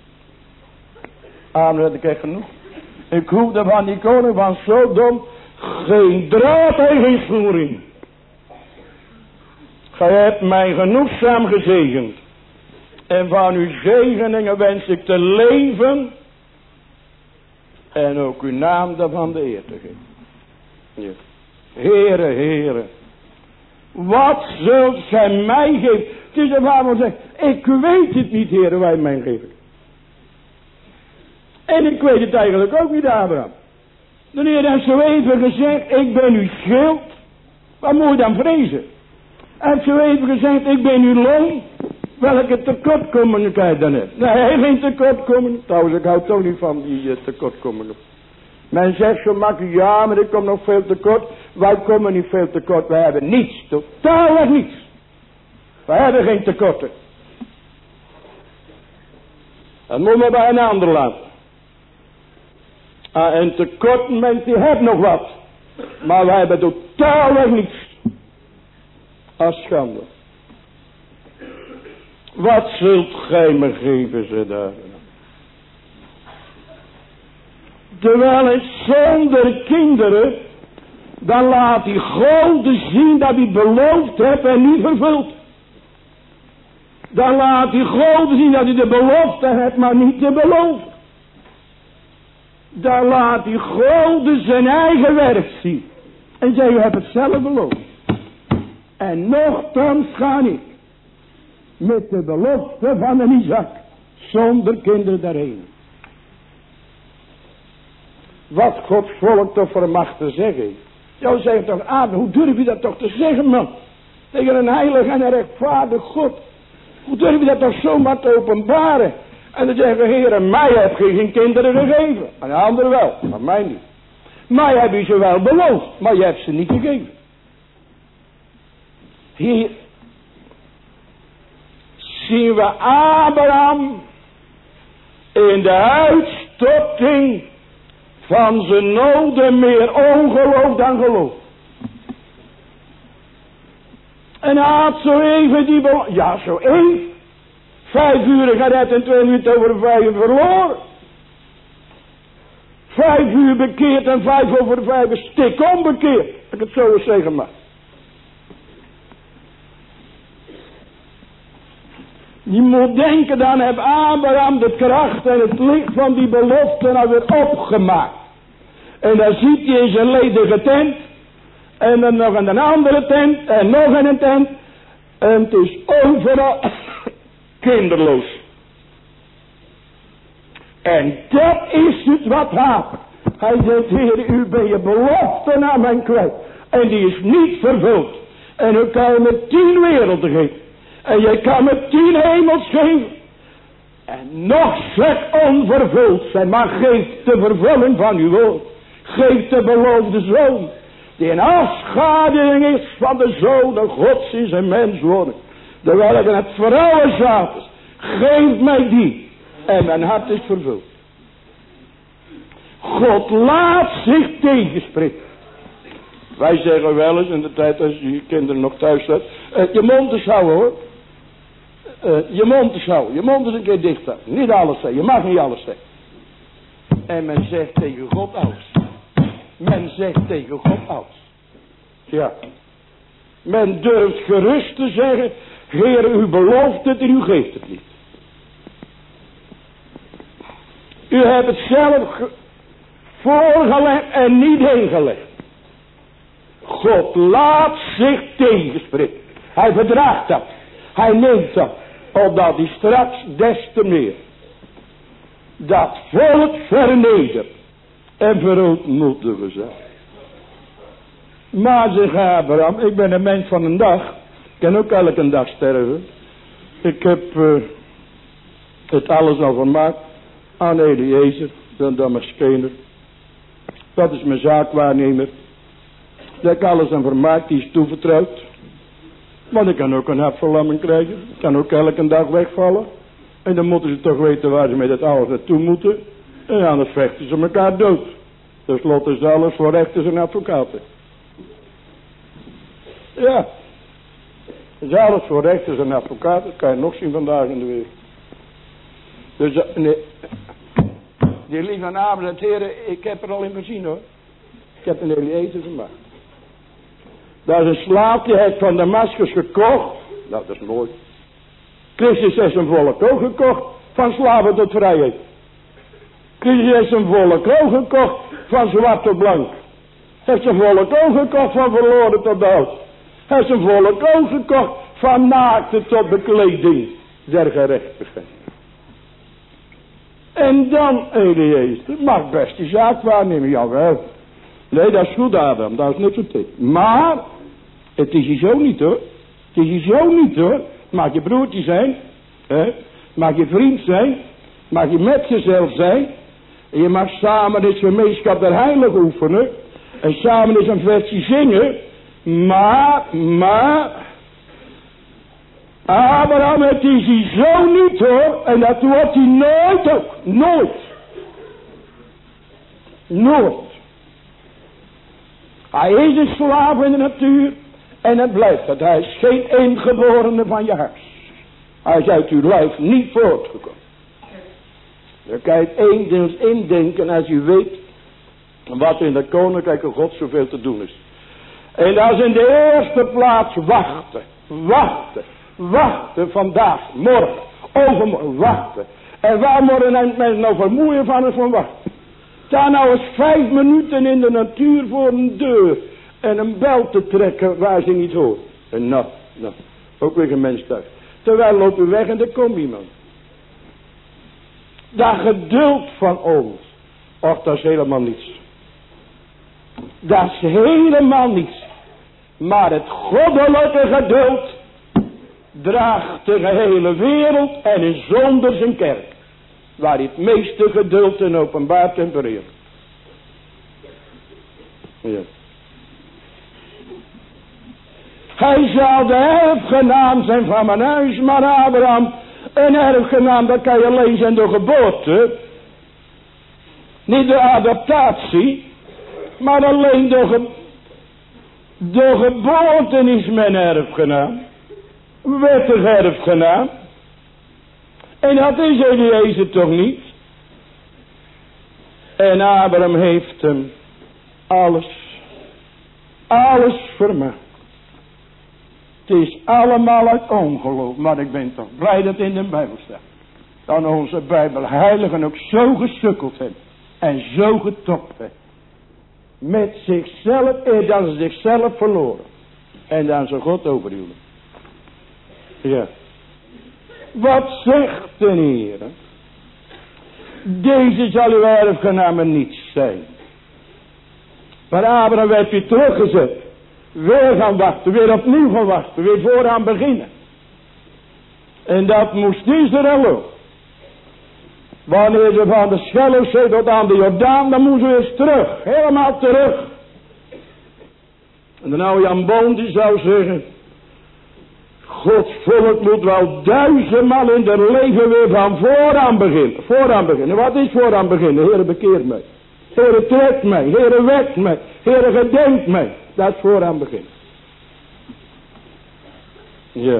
Amen, dat ik echt genoeg. Ik hoefde van die koning van Sodom geen draad en geen voering. Gij hebt mij genoegzaam gezegend. En van uw zegeningen wens ik te leven. En ook uw naam daarvan de eer te geven. Ja. Heere, Heere. Wat zult gij mij geven? Het is een vader zegt, ik weet het niet, Heere, wij mij geven. En ik weet het eigenlijk ook niet, Abraham. De Heer heeft zo even gezegd, ik ben uw schild. Wat moet je dan vrezen? Hij heeft zo even gezegd, ik ben uw loon. Welke tekortkomingen dan hebt. Nee, geen tekortkomingen. Trouwens, ik hou toch niet van die tekortkomingen. Men zegt zo makkelijk, ja, maar ik kom nog veel tekort. Wij komen niet veel tekort. Wij hebben niets, totaal niets. Wij hebben geen tekorten. Dat moet maar bij een ander laten. En tekorten, mensen die hebben nog wat. Maar wij hebben totaal niets. Als schande. Wat zult gij me geven, ze daar. Terwijl ik zonder kinderen dan laat hij God zien dat hij beloofd hebt en niet vervult. Dan laat hij God zien dat hij de belofte hebt, maar niet de belofte. Dan laat hij God zijn eigen werk zien. En zei, u hebt het zelf beloofd. En nochtans ga ik met de belofte van een Isaac zonder kinderen daarheen. Wat Gods volk toch vermag te zeggen. Jou zegt toch, Abraham, hoe durf je dat toch te zeggen, man? Tegen een heilig en een rechtvaardig God. Hoe durf je dat toch zomaar te openbaren? En dan zeggen, Heer, mij heb je geen kinderen gegeven. Aan de anderen wel, maar mij niet. Mij heb je ze wel beloofd, maar je hebt ze niet gegeven. Hier zien we Abraham in de uitstorting van zijn noden meer ongeloof dan geloof. En hij had zo even die belofte. Ja, zo even. 5 uur gered en 2 minuten over 5 verloren. 5 uur bekeerd en 5 over 5 stik onbekeerd. Als ik het zo eens zeggen mag. Je moet denken, dan heeft Abraham de kracht en het licht van die belofte nou weer opgemaakt. En dan ziet hij in zijn ledige tent. En dan nog in een andere tent. En nog in een tent. En het is overal kinderloos. En dat is het wat hapert. Hij zegt, Heer, u bent je belofte aan mij kwijt. En die is niet vervuld. En u kan me 10 werelden geven. En jij kan me 10 hemels geven. En nog slecht onvervuld zijn. Maar geef de vervulling van uw woord. Geef de beloofde zoon. Die een afschaduwing is van de zoon Gods in zijn mens worden. De welke het vrouwen zaten. Geef mij die. En mijn hart is vervuld. God laat zich tegenspreken. Wij zeggen wel eens in de tijd als je kinderen nog thuis zet. Je mond is houden hoor. Je mond is houden. Je mond is een keer dicht houden. Niet alles zeggen. Je mag niet alles zeggen. En men zegt tegen God alles. Men zegt tegen God alles. Ja. Men durft gerust te zeggen. Heer, u belooft het en u geeft het niet. U hebt het zelf voorgelegd en niet ingelegd. God laat zich tegenspreken. Hij verdraagt dat. Hij neemt dat. Opdat hij straks des te meer dat volk vernedert en verootmoedigen zijn. Maar zegt Abraham, ik ben een mens van een dag. Ik kan ook elke dag sterven. Ik heb het alles al gemaakt aan Eliezer, de Damaskener. Dat is mijn zaakwaarnemer. Dat ik alles aan vermaakt, die is toevertrouwd. Want ik kan ook een hartverlamming krijgen. Ik kan ook elke dag wegvallen. En dan moeten ze toch weten waar ze met het alles naartoe moeten. En anders vechten ze elkaar dood. Ten slotte is alles voor rechters en advocaten. Ja. Het is alles voor rechters en advocaten. Dat kan je nog zien vandaag in de wereld. Dus nee. Die lieve naam zegt, heren, ik heb er al in gezien hoor. Ik heb een Eliezer gemaakt. Dat is een slaaf die heeft van Damascus gekocht. Nou, dat is mooi. Christus heeft zijn volk ook gekocht. Van slaven tot vrijheid. Christus heeft zijn volk ook gekocht. Van zwart tot blank. Hij heeft zijn volk ook gekocht. Van verloren tot dood. Hij heeft zijn volk ook gekocht. Van naakte tot bekleding. Der gerechtigheid. En dan Eliezer. Mag best die zaak waarnemen. Jawel. Nee, dat is goed Adam. Dat is niet zo tijd. Maar. Het is je zo niet hoor. Het is je zo niet hoor. Mag je broertje zijn. Mag je vriend zijn. Mag je metgezel zijn. En je mag samen eens gemeenschap der heiligen oefenen. En samen eens een versje zingen. Maar. Abraham, het is hij zo niet hoor. En dat wordt hij nooit ook. Nooit. Nooit. Hij is een slaaf in de natuur. En het blijft dat. Hij is geen ingeborene van je huis. Hij is uit uw lijf niet voortgekomen. Dan kan je het één ding indenken als u weet wat in de koninkrijk van God zoveel te doen is. En dat is in de eerste plaats wachten. Wachten vandaag, morgen, overmorgen, wachten. En waar worden mensen nou vermoeien van het van wachten? Sta nou eens 5 minuten in de natuur voor een deur. En een bel te trekken waar ze niet hoort. En nou, ook weer een mens thuis. Terwijl loopt u weg en er komt iemand. Dat geduld van ons. Och, dat is helemaal niets. Dat is helemaal niets. Maar het goddelijke geduld draagt de gehele wereld en in zonder zijn kerk. Waar hij het meeste geduld en openbaar tempereert. Ja. Hij zal de erfgenaam zijn van mijn huis, maar Abraham, een erfgenaam, dat kan je alleen zijn door geboorte. Niet door adaptatie, maar alleen door geboorte is men erfgenaam. Wettig erfgenaam. En dat is Eliezer toch niet? En Abraham heeft hem alles vermaakt. Het is allemaal uit ongeloof, maar ik ben toch blij dat het in de Bijbel staat. Dat onze Bijbelheiligen ook zo gesukkeld hebben. En zo getopt hebben. Met zichzelf, dan ze zichzelf verloren. En dan ze God overhielden. Ja. Wat zegt de Heer? Deze zal uw erfgenamen niet zijn. Maar Abraham werd weer teruggezet. Weer gaan wachten, weer opnieuw gaan wachten, weer vooraan beginnen. En dat moest Israël ook. Wanneer ze van de Schelfzee tot aan de Jordaan, dan moesten we eens terug, helemaal terug. En de oude Jan Boon die zou zeggen, Gods volk moet wel 1000-maal in het leven weer van vooraan beginnen. Vooraan beginnen. Wat is vooraan beginnen? Heere, bekeert mij. Heere, trekt mij. Heere, wekt mij. Heere, gedenkt mij. Dat is vooraan beginnen. Ja.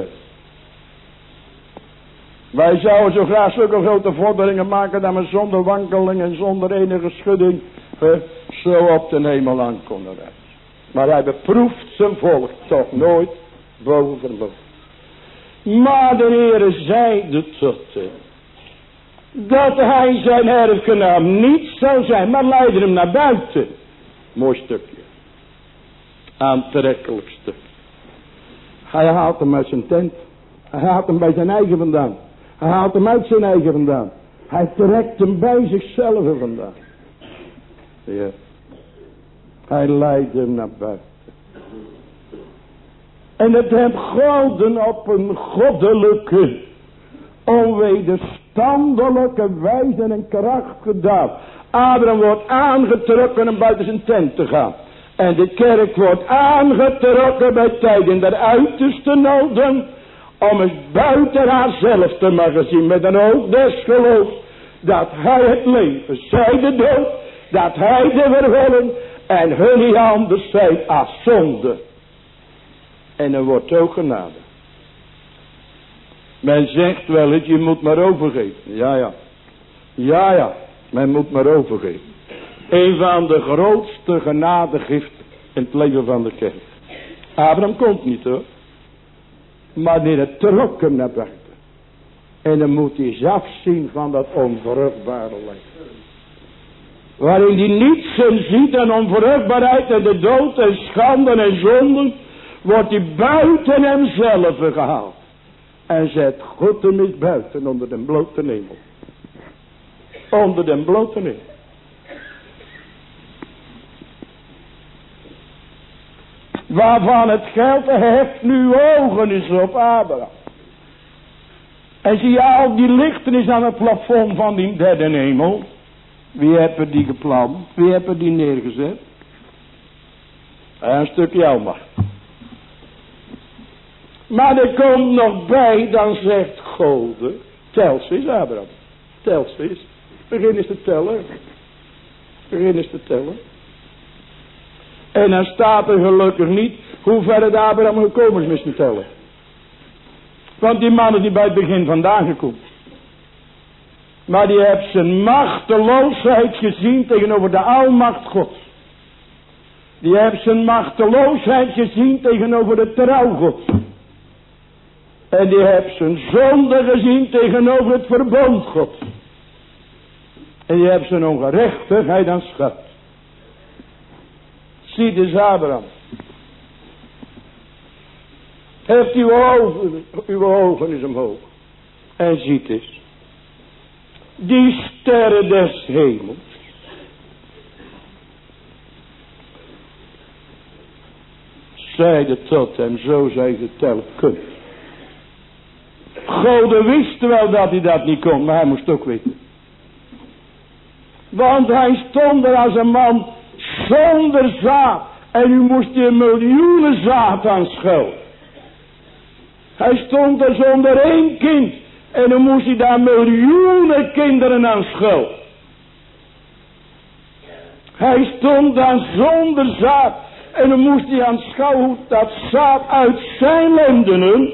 Wij zouden zo graag zulke grote vorderingen maken dat we zonder wankeling en zonder enige schudding zo op de hemel aan konden rijden. Maar hij beproeft zijn volk toch nooit boven vermogen. Maar de Heere zeide tot hem dat hij zijn erfgenaam niet zou zijn, maar leidde hem naar buiten. Mooi stukje. Aantrekkelijk stuk. Hij haalt hem uit zijn tent. Hij haalt hem bij zijn eigen vandaan. Hij haalt hem uit zijn eigen vandaan. Hij trekt hem bij zichzelf vandaan. Ja. Hij leidt hem naar buiten. En het heeft goden op een goddelijke, onwederstandelijke wijze en kracht gedaan. Abraham wordt aangetrokken om buiten zijn tent te gaan. En de kerk wordt aangetrokken bij tijden der uiterste noden. Om eens buiten haarzelf te mogen zien met een oog des geloofs. Dat hij het leven, zij de dood. Dat hij de vervulling en hun niet anders zijn als zonde. En er wordt ook genade. Men zegt wel eens, je moet maar overgeven. Ja, men moet maar overgeven. Een van de grootste genadegiften in het leven van de kerk. Abraham komt niet hoor. Maar het trok hem naar buiten. En dan moet hij eens afzien van dat onvruchtbare leven. Waarin hij niets in ziet dan onvruchtbaarheid en de dood en schande en zonden. Wordt hij buiten hemzelf gehaald. En zet God hem eens buiten onder de blote hemel. Onder de blote hemel. Waarvan het geld heft nu ogen is op Abraham. En zie je al die lichten is aan het plafond van die derde hemel. Wie heeft er die gepland? Wie heeft er die neergezet? Een stukje almacht. Maar er komt nog bij, dan zegt God, tel ze eens Abraham. Tel ze eens. Begin eens te tellen. Begin eens te tellen. En dan staat er gelukkig niet hoe ver het Abraham gekomen is met te tellen. Want die man is niet bij het begin vandaan gekomen. Maar die heeft zijn machteloosheid gezien tegenover de almacht Gods. Die heeft zijn machteloosheid gezien tegenover de trouw God. En die heeft zijn zonde gezien tegenover het verbond God. En die heeft zijn ongerechtigheid aanschouwd. Ziet eens Abraham. Heeft uw ogen is omhoog. En ziet eens. Die sterren des hemels. Zeide tot hem, zo zij geteld kunnen. God wist wel dat hij dat niet kon, maar hij moest ook weten. Want hij stond er als een man zonder zaad. En u moest je miljoenen zaad aanschouwen. Hij stond er zonder één kind. En dan moest hij daar miljoenen kinderen aanschouwen. Hij stond dan zonder zaad. En dan moest hij aanschouwen dat zaad uit zijn lendenen.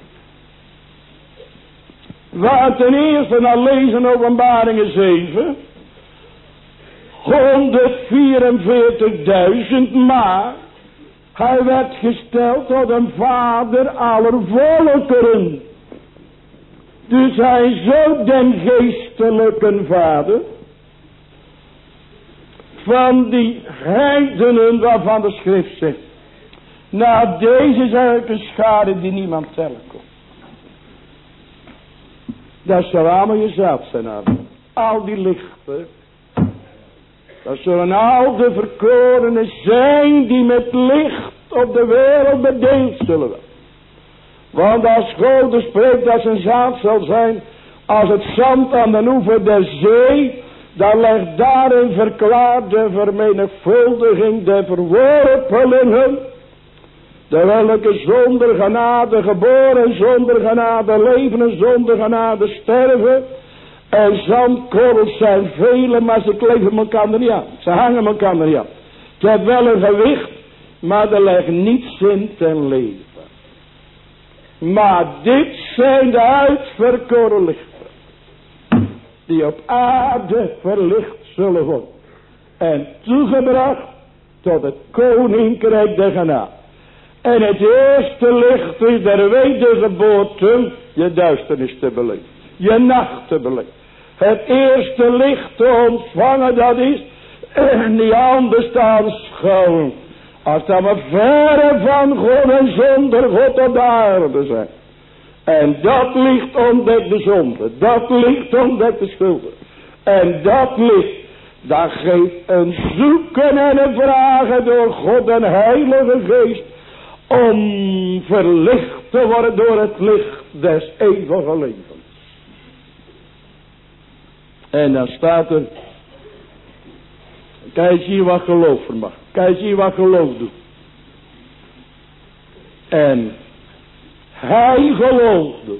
Waar ten eerste naar lezen Openbaringen 7. 144.000, maar hij werd gesteld tot een vader aller volkeren. Dus hij is zo den geestelijke vader van die heidenen waarvan de schrift zegt. Na deze zijn een schade die niemand tellen kon. Dat zal allemaal je zaad zijn, Abraham. Al die lichten. Dat zullen al de verkorenen zijn die met licht op de wereld bedeeld zullen worden. Want als God spreekt dat zijn zaad zal zijn als het zand aan de oever der zee, dan ligt daarin verklaard de vermenigvuldiging der verworpelingen, de welke zonder genade geboren, zonder genade leven en zonder genade sterven. En zandkorrels zijn vele, maar ze kleven elkaar niet aan. Ze hangen elkaar niet aan. Het heeft wel een gewicht, maar er ligt niets in ten leven. Maar dit zijn de uitverkoren lichten, die op aarde verlicht zullen worden. En toegebracht tot het koninkrijk der genade. En het eerste licht is der wedergeboorte, je duisternis te beleven. Je nacht te beleven. Het eerste licht te ontvangen, dat is die anders te aanschouwen. Als dat we verre van God en zonder God op de aarde zijn. En dat licht ontdekt de zonde. Dat licht ontdekt de schulden. En dat licht, dat geeft een zoeken en een vragen door God en Heilige Geest. Om verlicht te worden door het licht des eeuwige levens. En dan staat er. Kijk eens hier wat geloof vermag. Kijk eens hier wat geloof doet. En hij geloofde.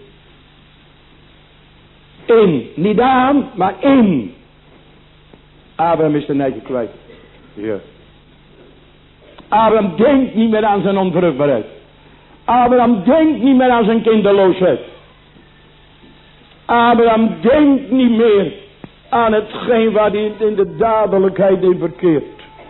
In. Niet aan, maar in. Abraham is de netje kwijt. Ja. Abraham denkt niet meer aan zijn onvruchtbaarheid. Abraham denkt niet meer aan zijn kinderloosheid. Abraham denkt niet meer aan hetgeen waar hij in de dadelijkheid in verkeert.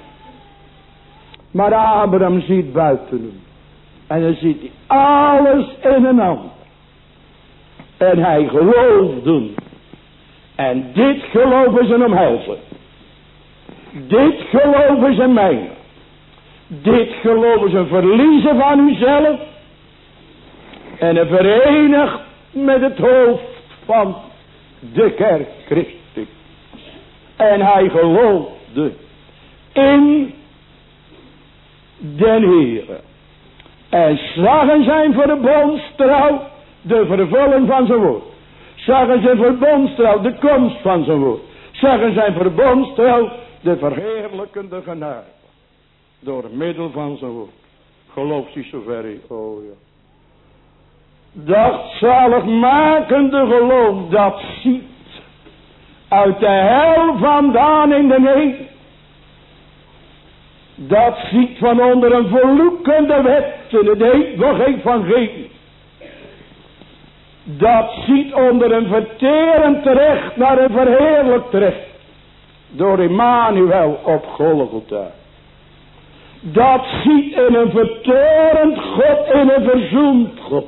Maar Abraham ziet buiten hem. En dan ziet hij alles in een ander. En hij geloofde. En dit geloof is een omhelzen. Dit geloof is een mijne. Dit geloof is een verliezen van uzelf. En een verenigd met het hoofd van de kerk Christi. En hij geloofde in den Heere. En zag in zijn verbondstrouw de vervulling van zijn woord. Zag in zijn verbondstrouw de komst van zijn woord. Zag in zijn verbondstrouw de verheerlijkende genade. Door middel van zijn woord. Gelooft hij zover hij. Oh ja. Dat zaligmakende geloof dat ziet. Uit de hel vandaan in de hemel. Dat ziet van onder een verloekende wet in het eeuwige evangelie. Dat ziet onder een verterend terecht naar een verheerlijk terecht. Door Emmanuel op Golgotha. Dat ziet in een vertorend God, in een verzoend God.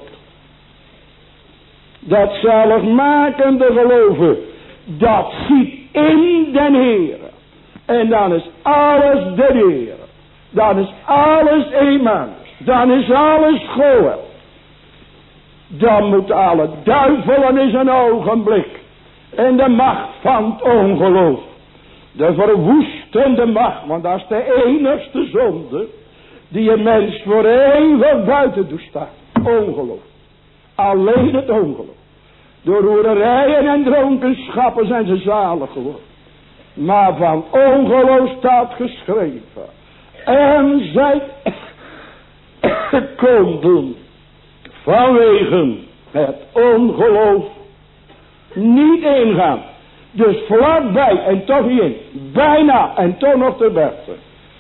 Dat zaligmakende geloven, dat ziet in den Heer. En dan is alles de Heer. Dan is alles Emmanuel. Dan is alles Goel. Dan moeten alle duivelen in zijn ogenblik. En de macht van het ongeloof. De verwoestende macht. Want dat is de enigste zonde. Die een mens voor eeuwig buiten doet staan. Ongeloof. Alleen het ongeloof. Door hoererijen en dronkenschappen zijn ze zalig geworden. Maar van ongeloof staat geschreven. En zij konden vanwege het ongeloof niet ingaan. Dus vlakbij en toch niet in. Bijna en toch nog te buiten.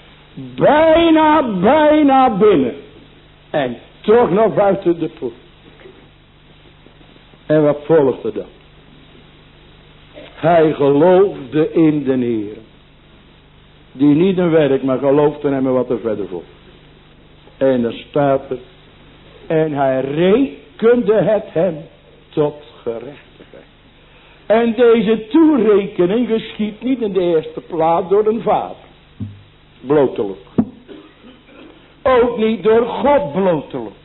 Bijna binnen. En toch nog buiten de poort. En wat volgde dan? Hij geloofde in de Heer. Die niet een werk, maar geloofde hem wat er verder volgt. En dan staat er. En hij rekende het hem tot gerechtigheid. En deze toerekening geschiedt niet in de eerste plaats door een vader. Blotelijk. Ook niet door God blotelijk.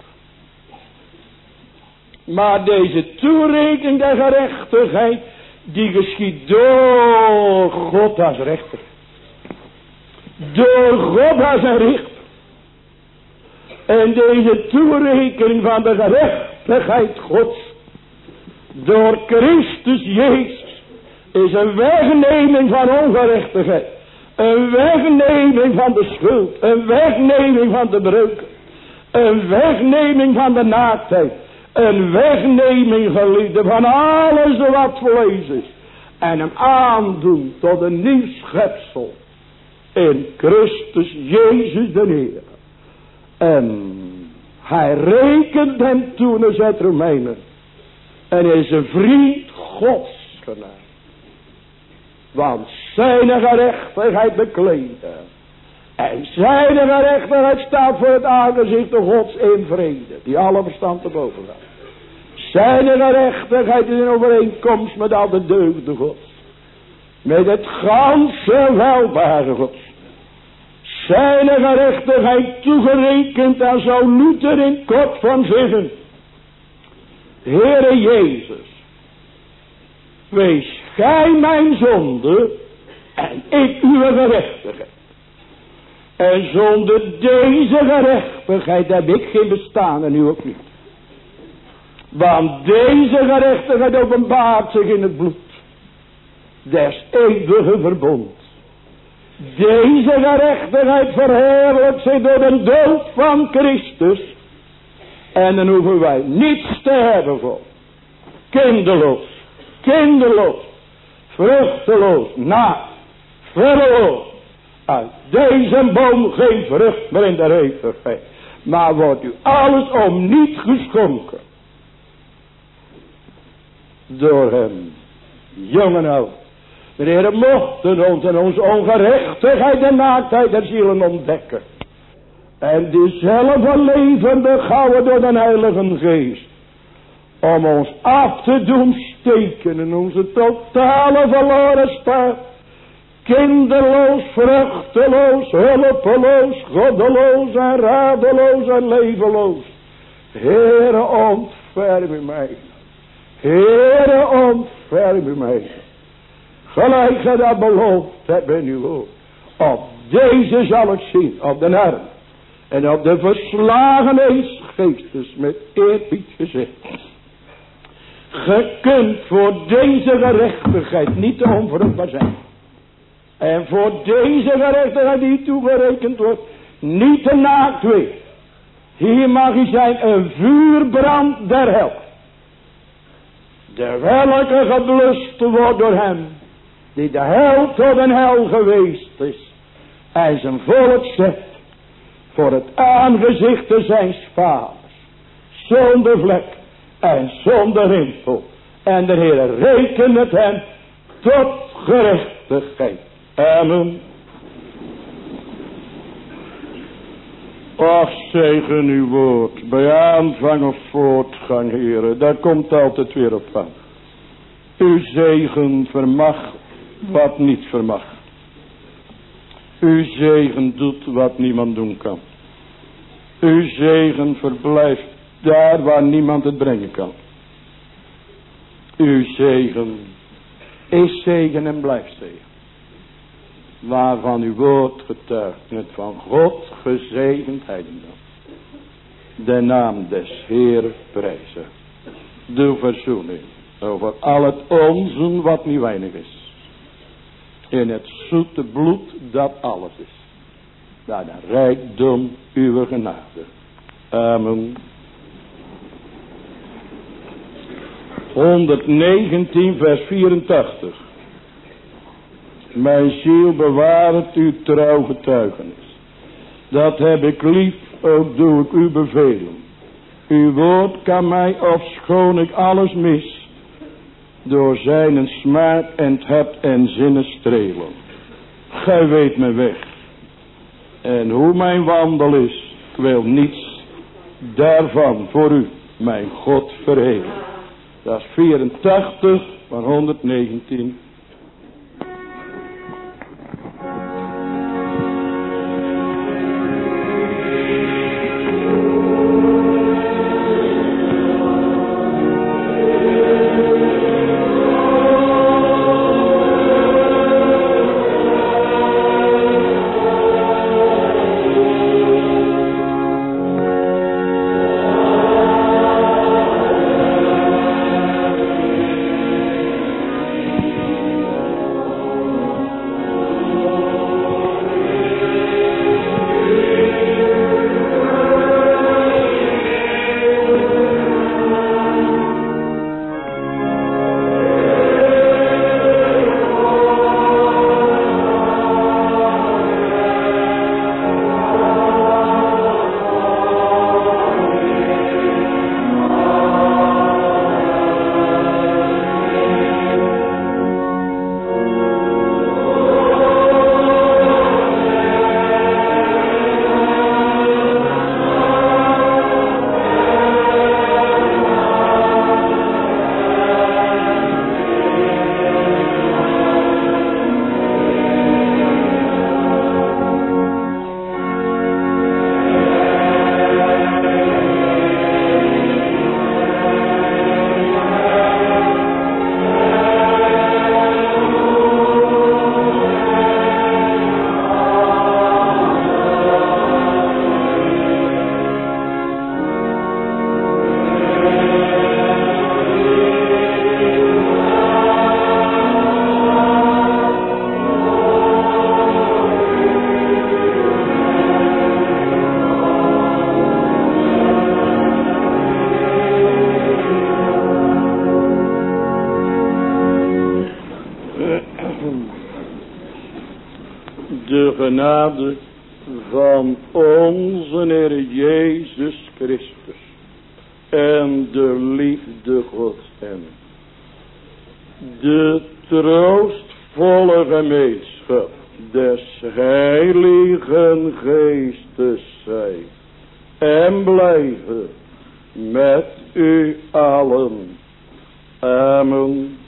Maar deze toerekening der gerechtigheid, die geschiedt door God als rechter. Door God als een richter. En deze toerekening van de gerechtigheid Gods, door Christus Jezus, is een wegneming van ongerechtigheid. Een wegneming van de schuld. Een wegneming van de breuk. Een wegneming van de naaktheid. Een wegneming, geliefde, van alles wat vlees is. En hem aandoen tot een nieuw schepsel. In Christus Jezus de Heer. En hij rekent hem toe naar zijn Romeinen. En is een vriend Gods genaamd. Want zijn gerechtigheid bekleedde. En zijn gerechtigheid staat voor het aangezicht Gods in vrede. Die alle verstand te boven gaat. Zijn gerechtigheid is in overeenkomst met al de deugden Gods. Met het ganse welbare Gods. Zijn gerechtigheid toegerekend aan zo Luther in kort van zeggen. Heere Jezus. Wees gij mijn zonde en ik uw gerechtigheid. En zonder deze gerechtigheid heb ik geen bestaan en u ook niet. Want deze gerechtigheid openbaart zich in het bloed des eeuwige verbond. Deze gerechtigheid verheerlijkt zich door de dood van Christus. En dan hoeven wij niets te hebben voor. Kinderloos, vruchteloos, verloos. Uit deze boom geen vrucht meer in de eeuwigheid. Maar wordt u alles om niet geschonken. Door hem, jong en oud. De Heer mochten ons en onze ongerechtigheid en naaktheid der zielen ontdekken. En diezelfde levende gouden door de Heilige Geest. Om ons af te doen steken in onze totale verloren staat. Kinderloos, vruchteloos, hulpeloos, goddeloos en radeloos en levenloos. Heere, ontferm u mij. Heere, ontferm u mij. Gelijk gij dat beloofd hebt in uw woord. Op deze zal ik zien, op de arm. En op de verslagen geestes met eerbied gezegd. Ge kunt voor deze gerechtigheid niet te onvruchtbaar zijn. En voor deze gerechtigheid die toegerekend wordt, niet te naakt wezen. Hier mag u zijn een vuurbrand der hel. De welke geblust wordt door hem, die de hel tot een hel geweest is. En zijn volk zet voor het aangezicht zijn vaders. Zonder vlek en zonder rimpel. En de Heer rekent het hem tot gerechtigheid. Amen. Och, zegen uw woord, bij aanvang of voortgang, heren, daar komt altijd weer op aan. Uw zegen vermag wat niet vermag. Uw zegen doet wat niemand doen kan. Uw zegen verblijft daar waar niemand het brengen kan. Uw zegen is zegen en blijft zegen. Waarvan uw woord getuigt, het van God gezegend heidendom. De naam des Heeren prijzen. De verzoening over al het onzen wat niet weinig is. In het zoete bloed dat alles is. Naar de rijkdom uw genade. Amen. 119 vers 84. Mijn ziel bewaart uw trouw getuigenis. Dat heb ik lief, ook doe ik u bevelen. Uw woord kan mij, ofschoon ik alles mis, door zijn smaak en het hart en zinnen strelen. Gij weet mijn weg. En hoe mijn wandel is, ik wil niets daarvan voor u, mijn God, verhelen. Dat is 84 van 119. De genade van onze Heer Jezus Christus en de liefde Gods en de troostvolle gemeenschap des Heiligen Geestes zij en blijven met u allen. Amen.